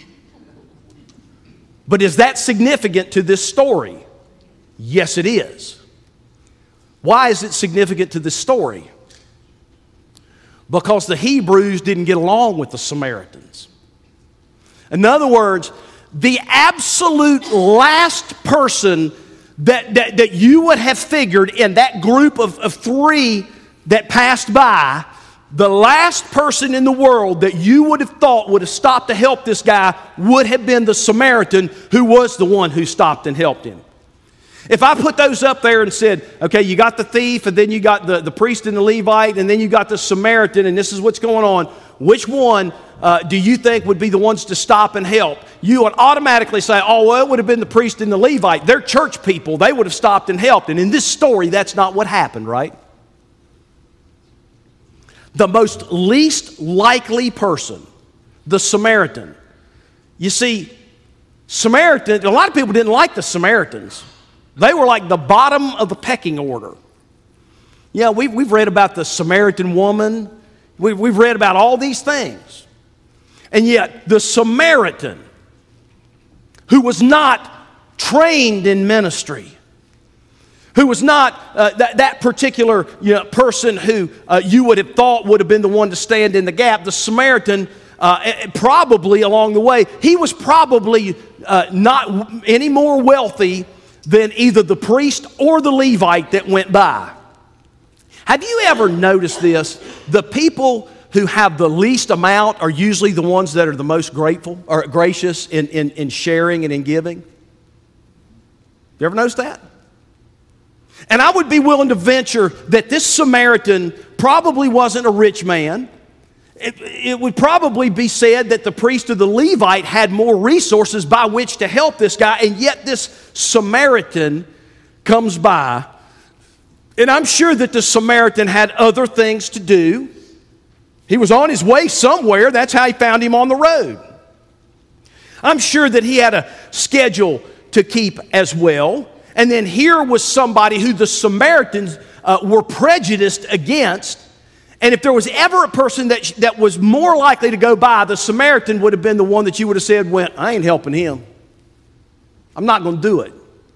But is that significant to this story? Yes, it is. Why is it significant to this story? Because the Hebrews didn't get along with the Samaritans. In other words, the absolute last person that, that, that you would have figured in that group of, of three that passed by, the last person in the world that you would have thought would have stopped to help this guy would have been the Samaritan who was the one who stopped and helped him. If I put those up there and said, okay, you got the thief, and then you got the, the priest and the Levite, and then you got the Samaritan, and this is what's going on, which one uh, do you think would be the ones to stop and help? You would automatically say, oh, well, it would have been the priest and the Levite. They're church people. They would have stopped and helped. And in this story, that's not what happened, right? the most least likely person, the Samaritan. You see, Samaritan, a lot of people didn't like the Samaritans. They were like the bottom of the pecking order. Yeah, we've, we've read about the Samaritan woman. We, we've read about all these things. And yet, the Samaritan, who was not trained in ministry, who was not uh, that, that particular you know, person who uh, you would have thought would have been the one to stand in the gap, the Samaritan, uh, probably along the way, he was probably uh, not any more wealthy than either the priest or the Levite that went by. Have you ever noticed this? The people who have the least amount are usually the ones that are the most grateful or gracious in, in, in sharing and in giving. You ever notice that? And I would be willing to venture that this Samaritan probably wasn't a rich man. It, it would probably be said that the priest or the Levite had more resources by which to help this guy, and yet this Samaritan comes by. And I'm sure that the Samaritan had other things to do. He was on his way somewhere. That's how he found him on the road. I'm sure that he had a schedule to keep as well. And then here was somebody who the Samaritans uh, were prejudiced against. And if there was ever a person that, that was more likely to go by, the Samaritan would have been the one that you would have said, "Well, I ain't helping him. I'm not going to do it.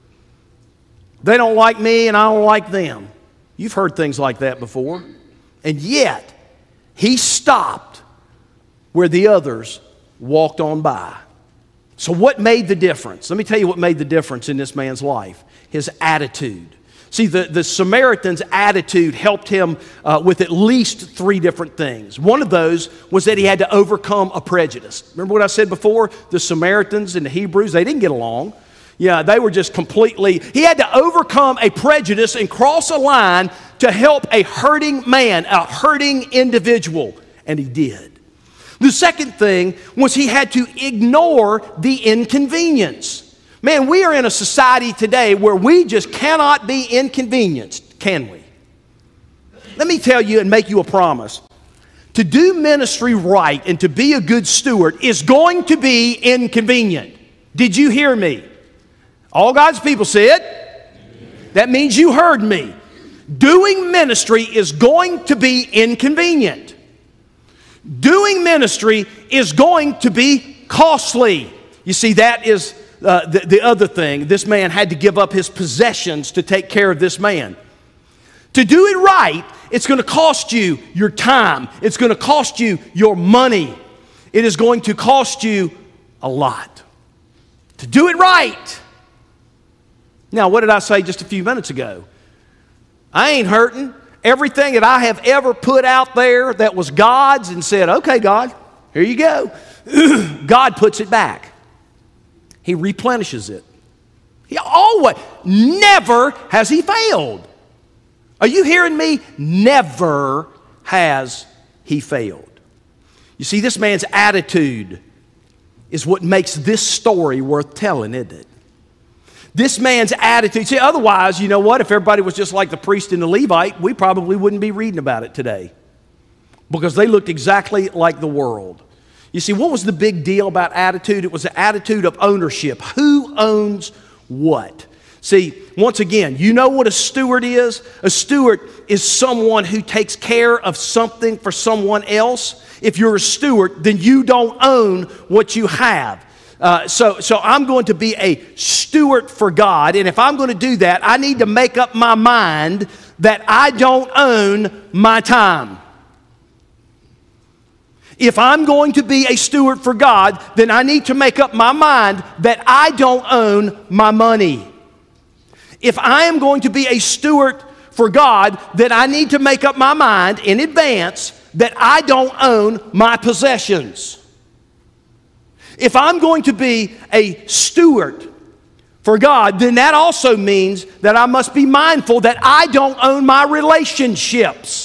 They don't like me and I don't like them." You've heard things like that before. And yet, he stopped where the others walked on by. So what made the difference? Let me tell you what made the difference in this man's life. His attitude. See, the, the Samaritan's attitude helped him uh, with at least three different things. One of those was that he had to overcome a prejudice. Remember what I said before? The Samaritans and the Hebrews, they didn't get along. Yeah, they were just completely, he had to overcome a prejudice and cross a line to help a hurting man, a hurting individual. And he did. The second thing was he had to ignore the inconvenience. Man, we are in a society today where we just cannot be inconvenienced, can we? Let me tell you and make you a promise. To do ministry right and to be a good steward is going to be inconvenient. Did you hear me? All God's people said, that means you heard me. Doing ministry is going to be inconvenient. Doing ministry is going to be costly. You see, that is uh, the, the other thing. This man had to give up his possessions to take care of this man. To do it right, it's going to cost you your time. It's going to cost you your money. It is going to cost you a lot. To do it right. Now, what did I say just a few minutes ago? I ain't hurting. Everything that I have ever put out there that was God's and said, "Okay, God, here you go." God puts it back. He replenishes it. He always, never has he failed. Are you hearing me? Never has he failed. You see, this man's attitude is what makes this story worth telling, isn't it? This man's attitude. See, otherwise, you know what? If everybody was just like the priest and the Levite, we probably wouldn't be reading about it today. Because they looked exactly like the world. You see, what was the big deal about attitude? It was the attitude of ownership. Who owns what? See, once again, you know what a steward is? A steward is someone who takes care of something for someone else. If you're a steward, then you don't own what you have. Uh, so, so I'm going to be a steward for God, and if I'm going to do that, I need to make up my mind that I don't own my time. If I'm going to be a steward for God, then I need to make up my mind that I don't own my money. If I am going to be a steward for God, then I need to make up my mind in advance that I don't own my possessions. If I'm going to be a steward for God, then that also means that I must be mindful that I don't own my relationships.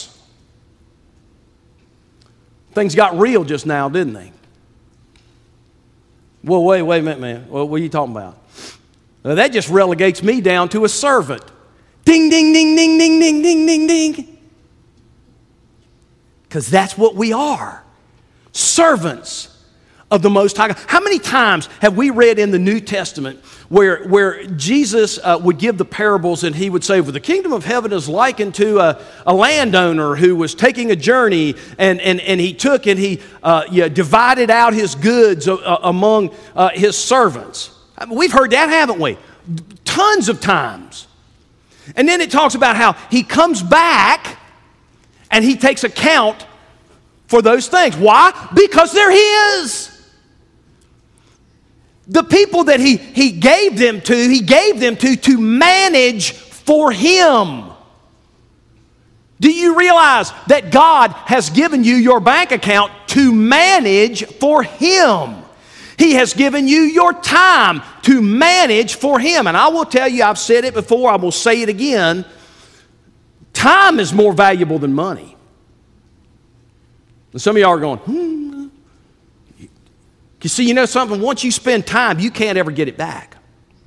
Things got real just now, didn't they? Well, wait, wait a minute, man. Well, what are you talking about? Well, that just relegates me down to a servant. Ding, ding, ding, ding, ding, ding, ding, ding, ding. Because that's what we are. Servants of the Most High God. How many times have we read in the New Testament where, where Jesus uh, would give the parables and he would say, well, the kingdom of heaven is likened to a, a landowner who was taking a journey and, and, and he took and he uh, yeah, divided out his goods uh, among uh, his servants. I mean, we've heard that, haven't we? Tons of times. And then it talks about how he comes back and he takes account for those things. Why? Because they're his. The people that he, he gave them to, he gave them to to manage for him. Do you realize that God has given you your bank account to manage for him? He has given you your time to manage for him. And I will tell you, I've said it before, I will say it again, time is more valuable than money. And some of y'all are going, hmm. You see, you know something? Once you spend time, you can't ever get it back.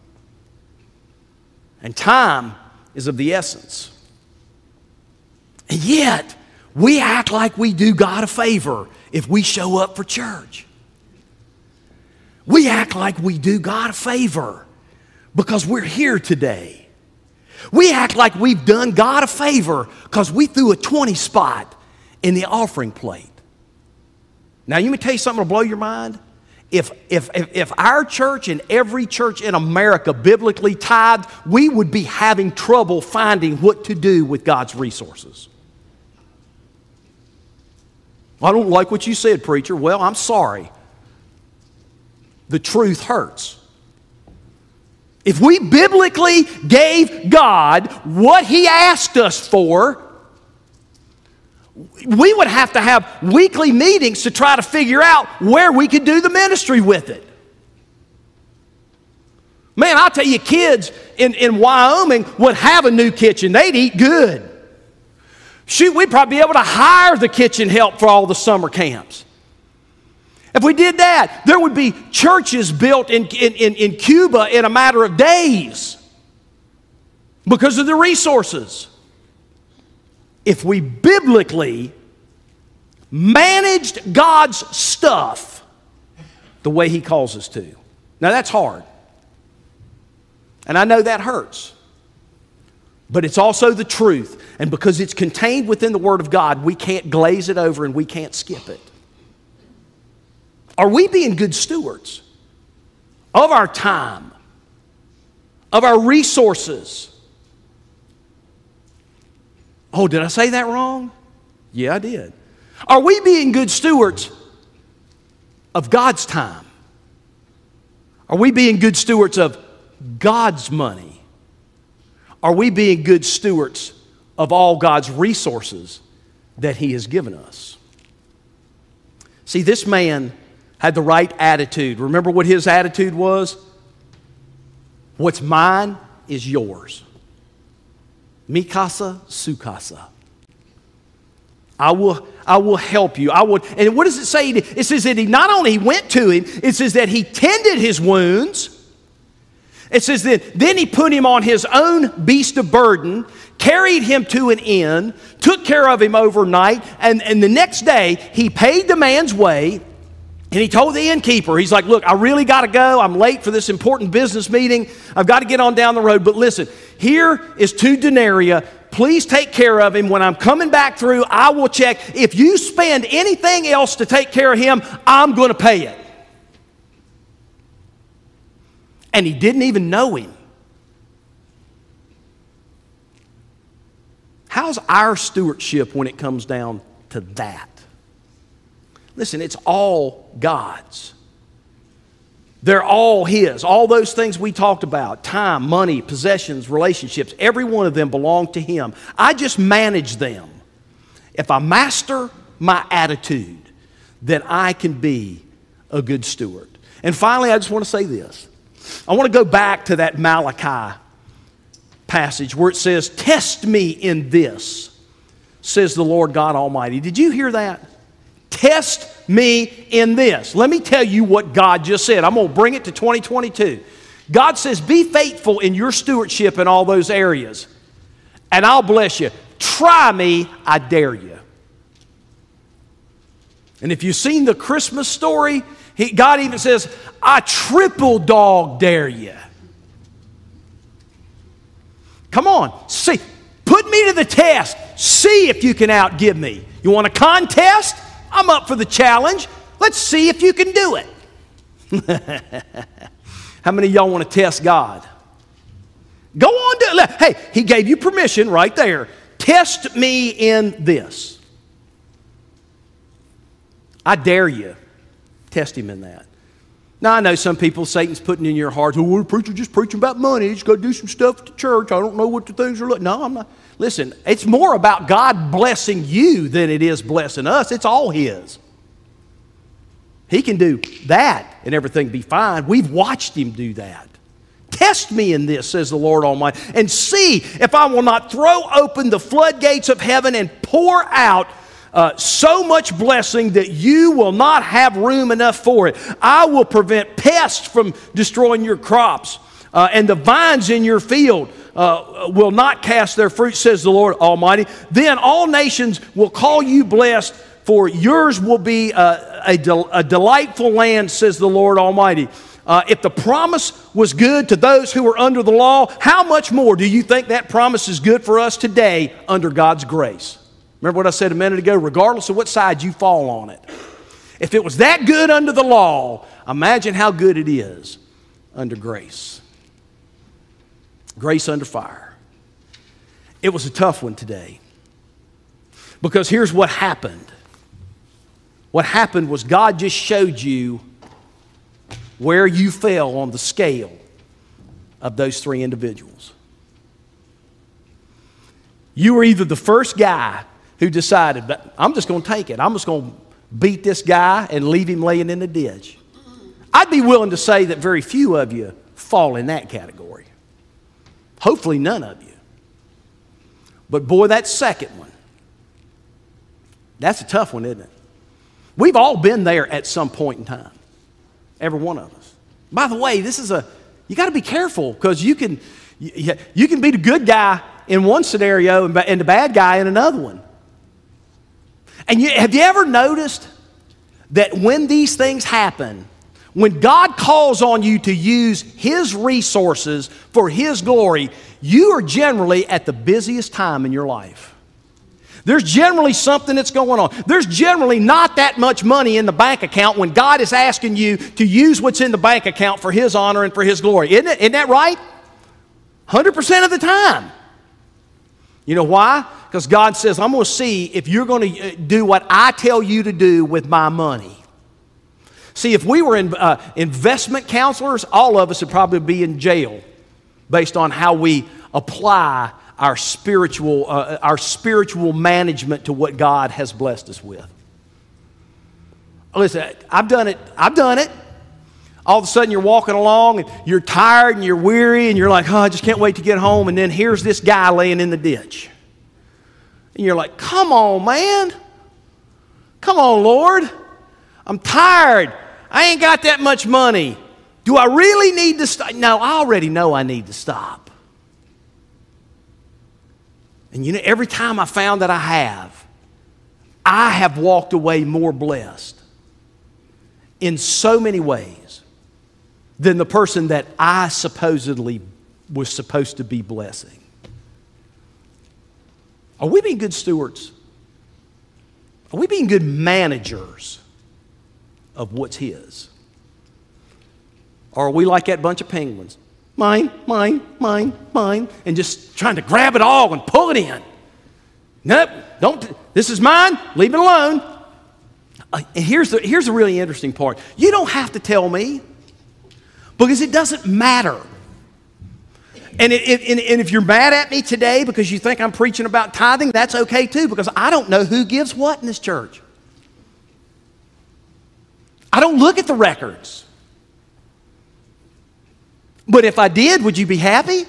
And time is of the essence. And yet, we act like we do God a favor if we show up for church. We act like we do God a favor because we're here today. We act like we've done God a favor because we threw a twenty spot in the offering plate. Now, you may tell you something that'll blow your mind. If, if, if, if our church and every church in America biblically tithed, we would be having trouble finding what to do with God's resources. I don't like what you said, preacher. Well, I'm sorry. The truth hurts. If we biblically gave God what He asked us for, we would have to have weekly meetings to try to figure out where we could do the ministry with it. Man, I'll tell you, kids in, in Wyoming would have a new kitchen. They'd eat good. Shoot, we'd probably be able to hire the kitchen help for all the summer camps. If we did that, there would be churches built in, in, in, in Cuba in a matter of days because of the resources. If we biblically managed God's stuff the way He calls us to. Now that's hard. And I know that hurts. But it's also the truth. And because it's contained within the Word of God, we can't glaze it over and we can't skip it. Are we being good stewards of our time, of our resources? Oh, did I say that wrong? Yeah, I did. Are we being good stewards of God's time? Are we being good stewards of God's money? Are we being good stewards of all God's resources that He has given us? See, this man had the right attitude. Remember what his attitude was? What's mine is yours. Mi casa, su casa. I will, I will help you. I will. And what does it say? It says that he not only went to him, it says that he tended his wounds. It says that then he put him on his own beast of burden, carried him to an inn, took care of him overnight, and, and the next day he paid the man's way. And he told the innkeeper, he's like, look, I really got to go. I'm late for this important business meeting. I've got to get on down the road. But listen, here is two denarii. Please take care of him. When I'm coming back through, I will check. If you spend anything else to take care of him, I'm going to pay it. And he didn't even know him. How's our stewardship when it comes down to that? Listen, it's all God's. They're all His. All those things we talked about, time, money, possessions, relationships, every one of them belong to Him. I just manage them. If I master my attitude, then I can be a good steward. And finally, I just want to say this. I want to go back to that Malachi passage where it says, test me in this, says the Lord God Almighty. Did you hear that? Test me in this. Let me tell you what God just said. I'm going to bring it to twenty twenty-two. God says, be faithful in your stewardship in all those areas, and I'll bless you. Try me, I dare you. And if you've seen the Christmas story, he, God even says, I triple dog dare you. Come on, see, put me to the test. See if you can outgive me. You want a contest? I'm up for the challenge. Let's see if you can do it. How many of y'all want to test God? Go on, do it. Hey, He gave you permission right there. Test me in this. I dare you. Test Him in that. Now, I know some people, Satan's putting in your heart, oh, well, the preacher just preaching about money. He's got to do some stuff at the church. I don't know what the things are like. No, I'm not. Listen, it's more about God blessing you than it is blessing us. It's all His. He can do that and everything be fine. We've watched Him do that. Test me in this, says the Lord Almighty, and see if I will not throw open the floodgates of heaven and pour out Uh, so much blessing that you will not have room enough for it. I will prevent pests from destroying your crops, uh, and the vines in your field uh, will not cast their fruit, says the Lord Almighty. Then all nations will call you blessed, for yours will be a, a, del- a delightful land, says the Lord Almighty. Uh, if the promise was good to those who were under the law, how much more do you think that promise is good for us today under God's grace? Remember what I said a minute ago? Regardless of what side you fall on it. If it was that good under the law, imagine how good it is under grace. Grace under fire. It was a tough one today. Because here's what happened. What happened was God just showed you where you fell on the scale of those three individuals. You were either the first guy who decided, I'm just going to take it. I'm just going to beat this guy and leave him laying in the ditch. I'd be willing to say that very few of you fall in that category. Hopefully none of you. But boy, that second one, that's a tough one, isn't it? We've all been there at some point in time. Every one of us. By the way, this is a, you got to be careful because you can, you, you can be the good guy in one scenario and the bad guy in another one. And you, have you ever noticed that when these things happen, when God calls on you to use His resources for His glory, you are generally at the busiest time in your life. There's generally something that's going on. There's generally not that much money in the bank account when God is asking you to use what's in the bank account for His honor and for His glory. Isn't it? Isn't that right? one hundred percent of the time. You know why? Because God says, I'm going to see if you're going to do what I tell you to do with my money. See, if we were in, uh, investment counselors, all of us would probably be in jail based on how we apply our spiritual, uh, our spiritual management to what God has blessed us with. Listen, I've done it. I've done it. All of a sudden you're walking along and you're tired and you're weary and you're like, oh, I just can't wait to get home. And then here's this guy laying in the ditch. And you're like, come on, man. Come on, Lord. I'm tired. I ain't got that much money. Do I really need to stop? No, I already know I need to stop. And you know, every time I found that I have, I have walked away more blessed in so many ways than the person that I supposedly was supposed to be blessing. Are we being good stewards? Are we being good managers of what's His? Or are we like that bunch of penguins? Mine, mine, mine, mine, and just trying to grab it all and pull it in. Nope, don't, this is mine, leave it alone. Uh, and here's the, here's the really interesting part. You don't have to tell me because it doesn't matter. And, it, it, and, and if you're mad at me today because you think I'm preaching about tithing, that's okay too, because I don't know who gives what in this church. I don't look at the records. But if I did, would you be happy?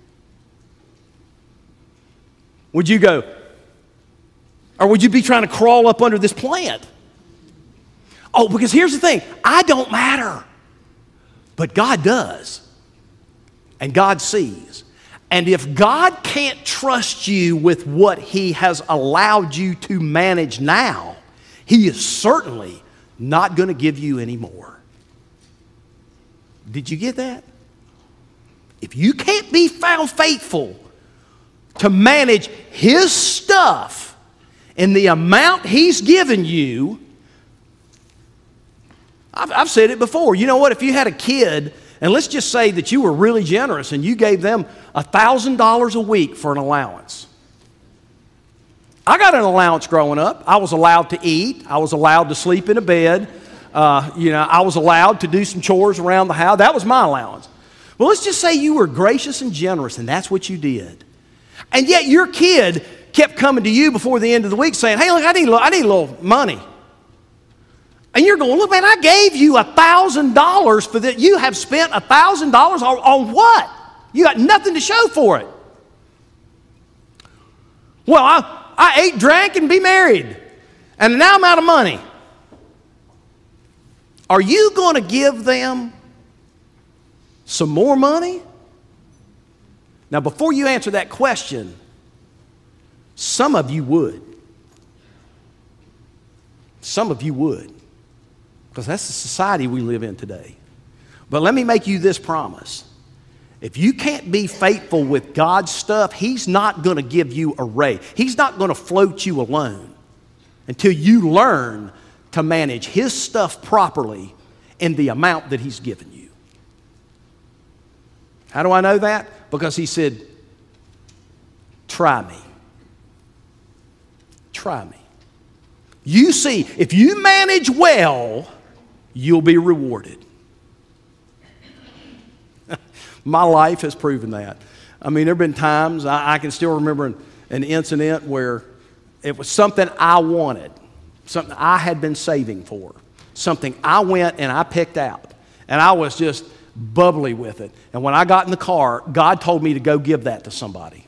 Would you go, or would you be trying to crawl up under this plant? Oh, because here's the thing, I don't matter, but God does. And God sees. And if God can't trust you with what He has allowed you to manage now, He is certainly not going to give you any more. Did you get that? If you can't be found faithful to manage His stuff in the amount He's given you, I've, I've said it before. You know what? If you had a kid, and let's just say that you were really generous and you gave them one thousand dollars a week for an allowance. I got an allowance growing up. I was allowed to eat. I was allowed to sleep in a bed. Uh, you know, I was allowed to do some chores around the house. That was my allowance. Well, let's just say you were gracious and generous, and that's what you did. And yet your kid kept coming to you before the end of the week saying, hey, look, I need, I need a little money. And you're going, look, man, I gave you one thousand dollars for that. You have spent one thousand dollars on, on what? You got nothing to show for it. Well, I... I ate, drank, and be married. And now I'm out of money. Are you going to give them some more money? Now, before you answer that question, some of you would. Some of you would. Because that's the society we live in today. But let me make you this promise. If you can't be faithful with God's stuff, He's not going to give you a raise. He's not going to float you alone until you learn to manage His stuff properly in the amount that He's given you. How do I know that? Because He said, try me. Try me. You see, if you manage well, you'll be rewarded. My life has proven that. I mean, there have been times, I, I can still remember an, an incident where it was something I wanted, something I had been saving for, something I went and I picked out, and I was just bubbly with it. And when I got in the car, God told me to go give that to somebody.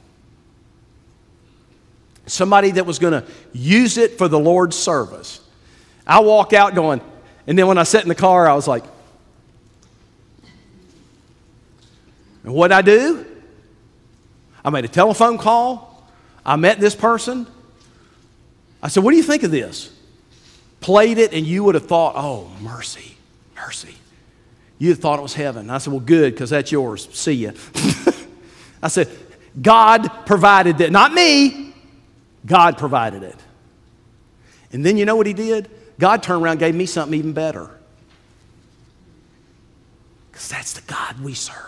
Somebody that was going to use it for the Lord's service. I walk out going, and then when I sat in the car, I was like, and what'd I do? I made a telephone call. I met this person. I said, what do you think of this? Played it, and you would have thought, oh, mercy, mercy. You'd have thought it was heaven. I said, well, good, because that's yours. See ya. I said, God provided that. Not me. God provided it. And then you know what He did? God turned around and gave me something even better. Because that's the God we serve.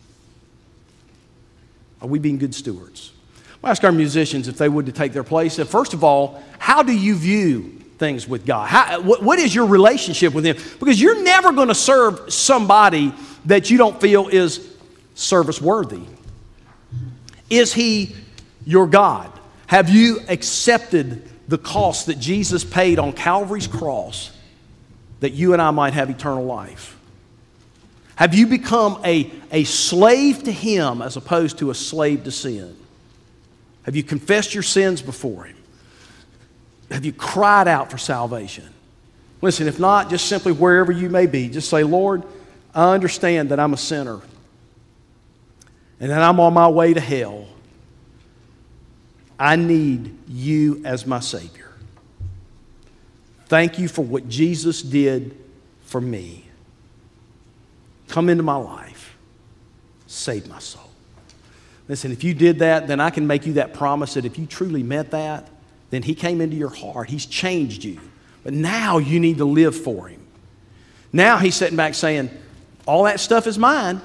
Are we being good stewards? I'll ask our musicians if they would to take their place. And first of all, how do you view things with God? How, what, what is your relationship with Him? Because you're never going to serve somebody that you don't feel is service worthy. Is He your God? Have you accepted the cost that Jesus paid on Calvary's cross that you and I might have eternal life? Have you become a, a slave to Him as opposed to a slave to sin? Have you confessed your sins before Him? Have you cried out for salvation? Listen, if not, just simply wherever you may be, just say, Lord, I understand that I'm a sinner and that I'm on my way to hell. I need You as my Savior. Thank You for what Jesus did for me. Come into my life. Save my soul. Listen, if you did that, then I can make you that promise that if you truly meant that, then He came into your heart. He's changed you. But now you need to live for Him. Now He's sitting back saying, all that stuff is mine.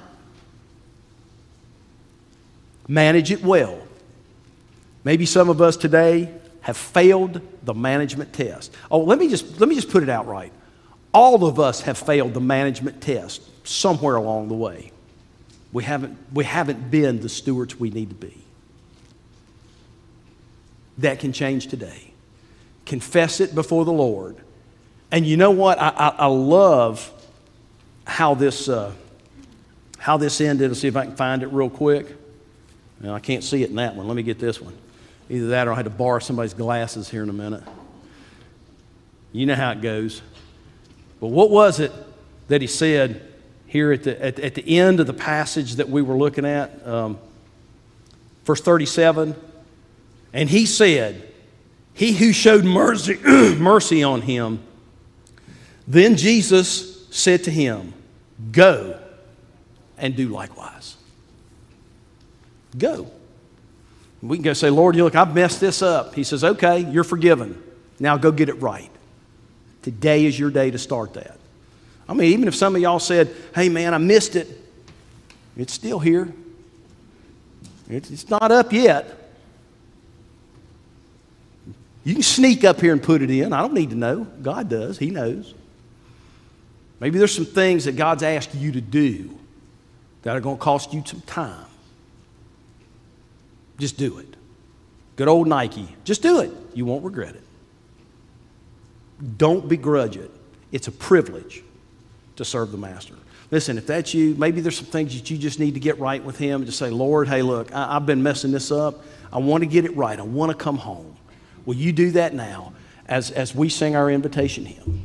Manage it well. Maybe some of us today have failed the management test. Oh, let me just, let me just put it out right. All of us have failed the management test somewhere along the way. We haven't, we haven't been the stewards we need to be. That can change today. Confess it before the Lord. And you know what? I, I, I love how this, uh, how this ended. Let's see if I can find it real quick. Now, I can't see it in that one. Let me get this one. Either that or I had to borrow somebody's glasses here in a minute. You know how it goes. But what was it that He said here at the, at, at the end of the passage that we were looking at? Um, verse thirty-seven. And He said, He who showed mercy, mercy on him. Then Jesus said to him, go and do likewise. Go. We can go say, Lord, you look, I've messed this up. He says, okay, you're forgiven. Now go get it right. Today is your day to start that. I mean, even if some of y'all said, hey man, I missed it, it's still here. It's not up yet. You can sneak up here and put it in. I don't need to know. God does. He knows. Maybe there's some things that God's asked you to do that are going to cost you some time. Just do it. Good old Nike. Just do it. You won't regret it. Don't begrudge it. It's a privilege to serve the Master. Listen, if that's you, maybe there's some things that you just need to get right with Him. Just say, Lord, hey, look, I, I've been messing this up. I want to get it right. I want to come home. Will you do that now as, as we sing our invitation hymn?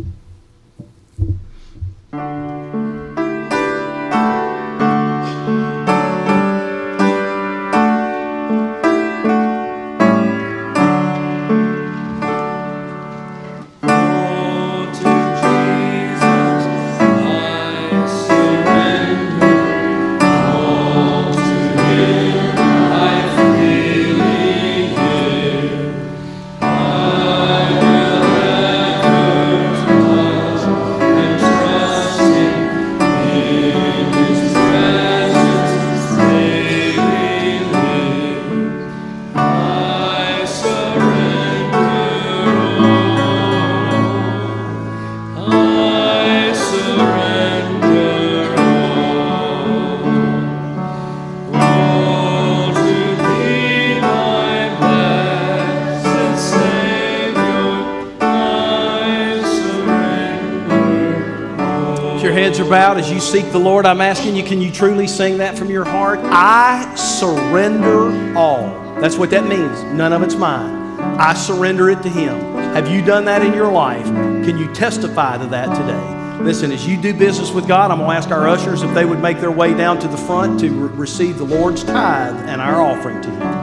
About as you seek the Lord, I'm asking you, can you truly sing that from your heart? I surrender all. That's what that means. None of it's mine. I surrender it to Him. Have you done that in your life? Can you testify to that today? Listen, as you do business with God, I'm going to ask our ushers if they would make their way down to the front to re- receive the Lord's tithe and our offering to Him.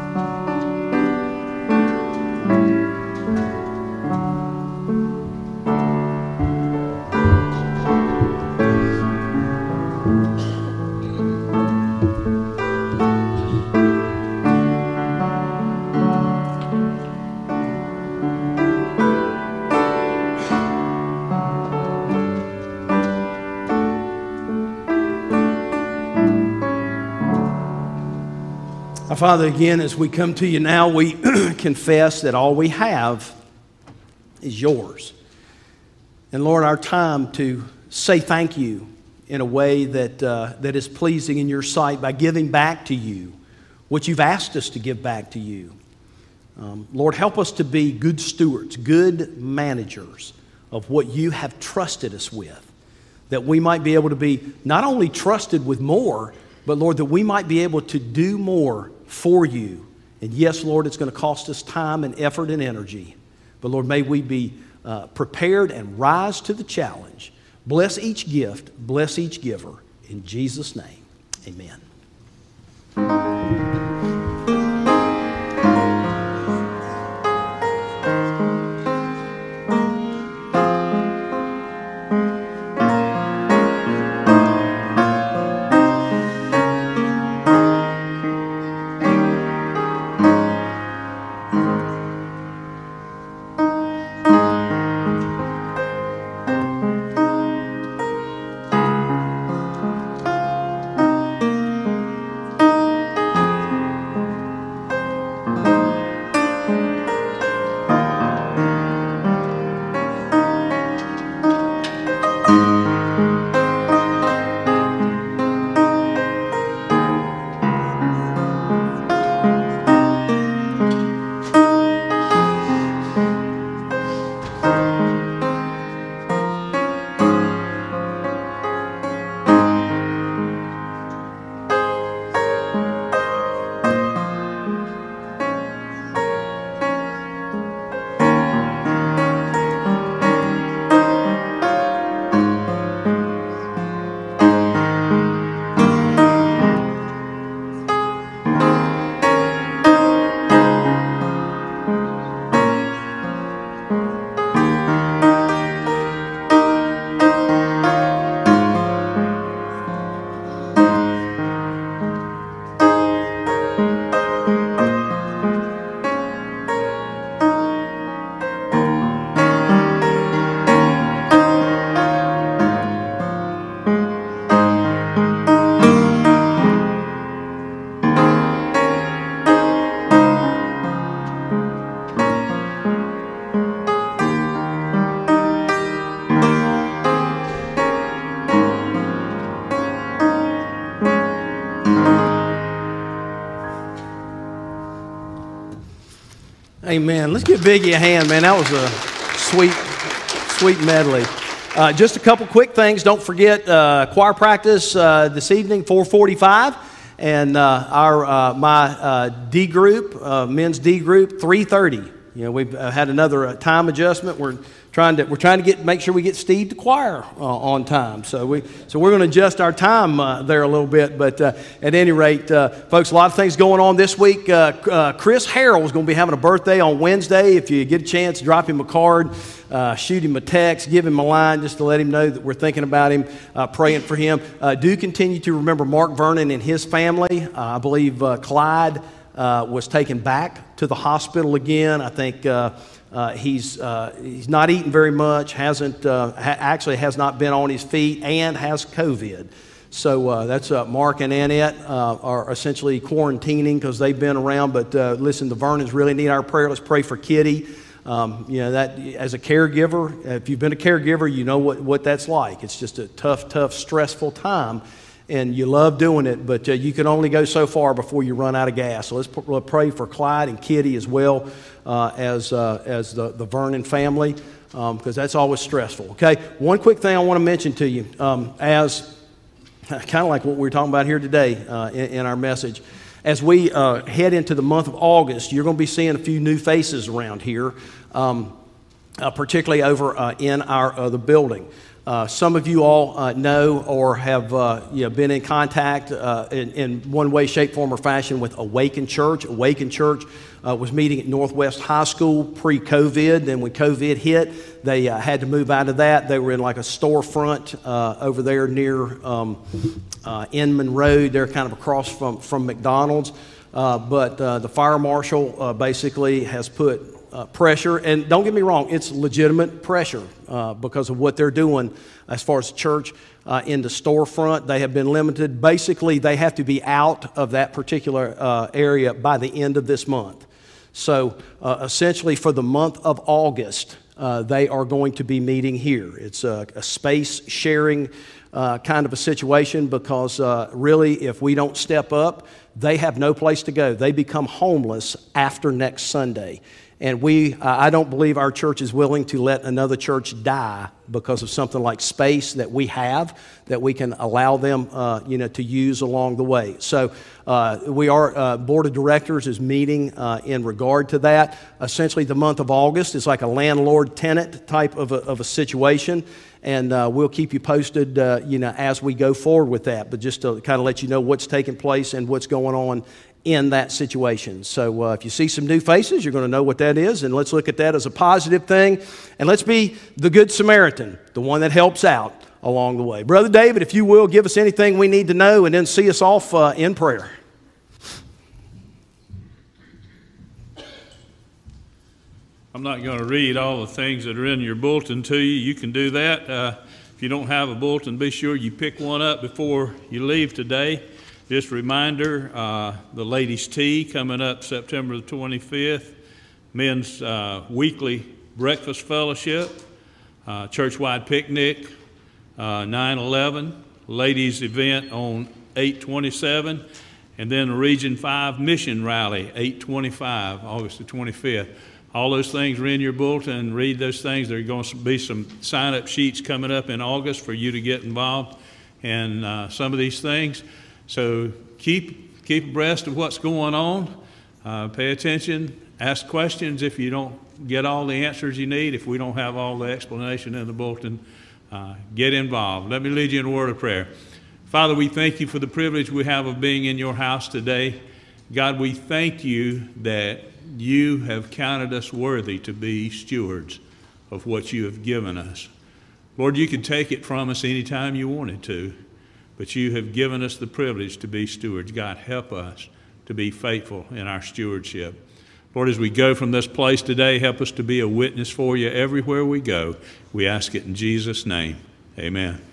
Father, again, as we come to you now, we confess that all we have is yours. And Lord, our time to say thank you in a way that, uh, that is pleasing in your sight by giving back to you what you've asked us to give back to you. Um, Lord, help us to be good stewards, good managers of what you have trusted us with, that we might be able to be not only trusted with more, but Lord, that we might be able to do more for you. And yes, Lord, it's going to cost us time and effort and energy. But Lord, may we be uh, prepared and rise to the challenge. Bless each gift, bless each giver. In Jesus' name, amen. Amen. Let's give Biggie a hand, man. That was a sweet, sweet medley. Uh, just a couple quick things. Don't forget uh, choir practice uh, this evening, four forty-five, and uh, our uh, my uh, D group, uh, men's D group, three thirty. You know, we've uh, had another uh, time adjustment. We're trying to we're trying to get make sure we get Steve to choir uh, on time. So we so we're going to adjust our time uh, there a little bit. But uh, at any rate, uh, folks, a lot of things going on this week. Uh, uh, Chris Harrell is going to be having a birthday on Wednesday. If you get a chance, drop him a card, uh, shoot him a text, give him a line just to let him know that we're thinking about him, uh, praying for him. Uh, do continue to remember Mark Vernon and his family. Uh, I believe uh, Clyde uh, was taken back to the hospital again. I think. Uh, Uh, he's uh, he's not eating very much, hasn't uh, ha- actually has not been on his feet, and has COVID. So uh, that's uh, Mark and Annette uh, are essentially quarantining because they've been around. But uh, listen, the Vernons really need our prayer. Let's pray for Kitty. Um, you know, that as a caregiver, if you've been a caregiver, you know what, what that's like. It's just a tough, tough, stressful time. And you love doing it, but uh, you can only go so far before you run out of gas. So let's p- let's pray for Clyde and Kitty as well uh, as uh, as the, the Vernon family, because um, that's always stressful. Okay, one quick thing I want to mention to you, um, as kind of like what we were talking about here today uh, in, in our message. As we uh, head into the month of August, you're going to be seeing a few new faces around here, um, uh, particularly over uh, in our other building. Uh, some of you all uh, know or have uh, you know, been in contact uh, in, in one way, shape, form, or fashion with Awaken Church. Awaken Church uh, was meeting at Northwest High School pre-COVID. Then when COVID hit, they uh, had to move out of that. They were in like a storefront uh, over there near um, uh, Inman Road. They're kind of across from, from McDonald's. Uh, but uh, the fire marshal uh, basically has put Uh, pressure, and don't get me wrong, it's legitimate pressure uh, because of what they're doing as far as church uh, in the storefront. They have been limited. Basically, they have to be out of that particular uh, area by the end of this month. So uh, essentially for the month of August, uh, they are going to be meeting here. It's a, a space sharing uh, kind of a situation because uh, really if we don't step up, they have no place to go. They become homeless after next Sunday. And we, uh, I don't believe our church is willing to let another church die because of something like space that we have that we can allow them, uh, you know, to use along the way. So uh, we are, uh, board of directors is meeting uh, in regard to that. Essentially, the month of August is like a landlord-tenant type of a, of a situation. And uh, we'll keep you posted, uh, you know, as we go forward with that. But just to kind of let you know what's taking place and what's going on in that situation. So uh, if you see some new faces, you're going to know what that is, and let's look at that as a positive thing, and let's be the good Samaritan, the one that helps out along the way. Brother David, if you will, give us anything we need to know, and then see us off uh, in prayer. I'm not going to read all the things that are in your bulletin to you. You can do that. Uh, if you don't have a bulletin, be sure you pick one up before you leave today. Just a reminder, uh, the ladies' tea coming up September the twenty-fifth, men's uh, weekly breakfast fellowship, uh, church-wide picnic, uh, nine eleven, ladies' event on eight twenty-seven, and then the Region five Mission Rally, eight twenty-five, August the twenty-fifth. All those things are in your bulletin. Read those things. There are going to be some sign-up sheets coming up in August for you to get involved in uh, some of these things. So keep keep abreast of what's going on. Uh, pay attention. Ask questions if you don't get all the answers you need. If we don't have all the explanation in the bulletin, uh, get involved. Let me lead you in a word of prayer. Father, we thank you for the privilege we have of being in your house today. God, we thank you that you have counted us worthy to be stewards of what you have given us. Lord, you could take it from us anytime you wanted to, but you have given us the privilege to be stewards. God, help us to be faithful in our stewardship. Lord, as we go from this place today, help us to be a witness for you everywhere we go. We ask it in Jesus' name. Amen.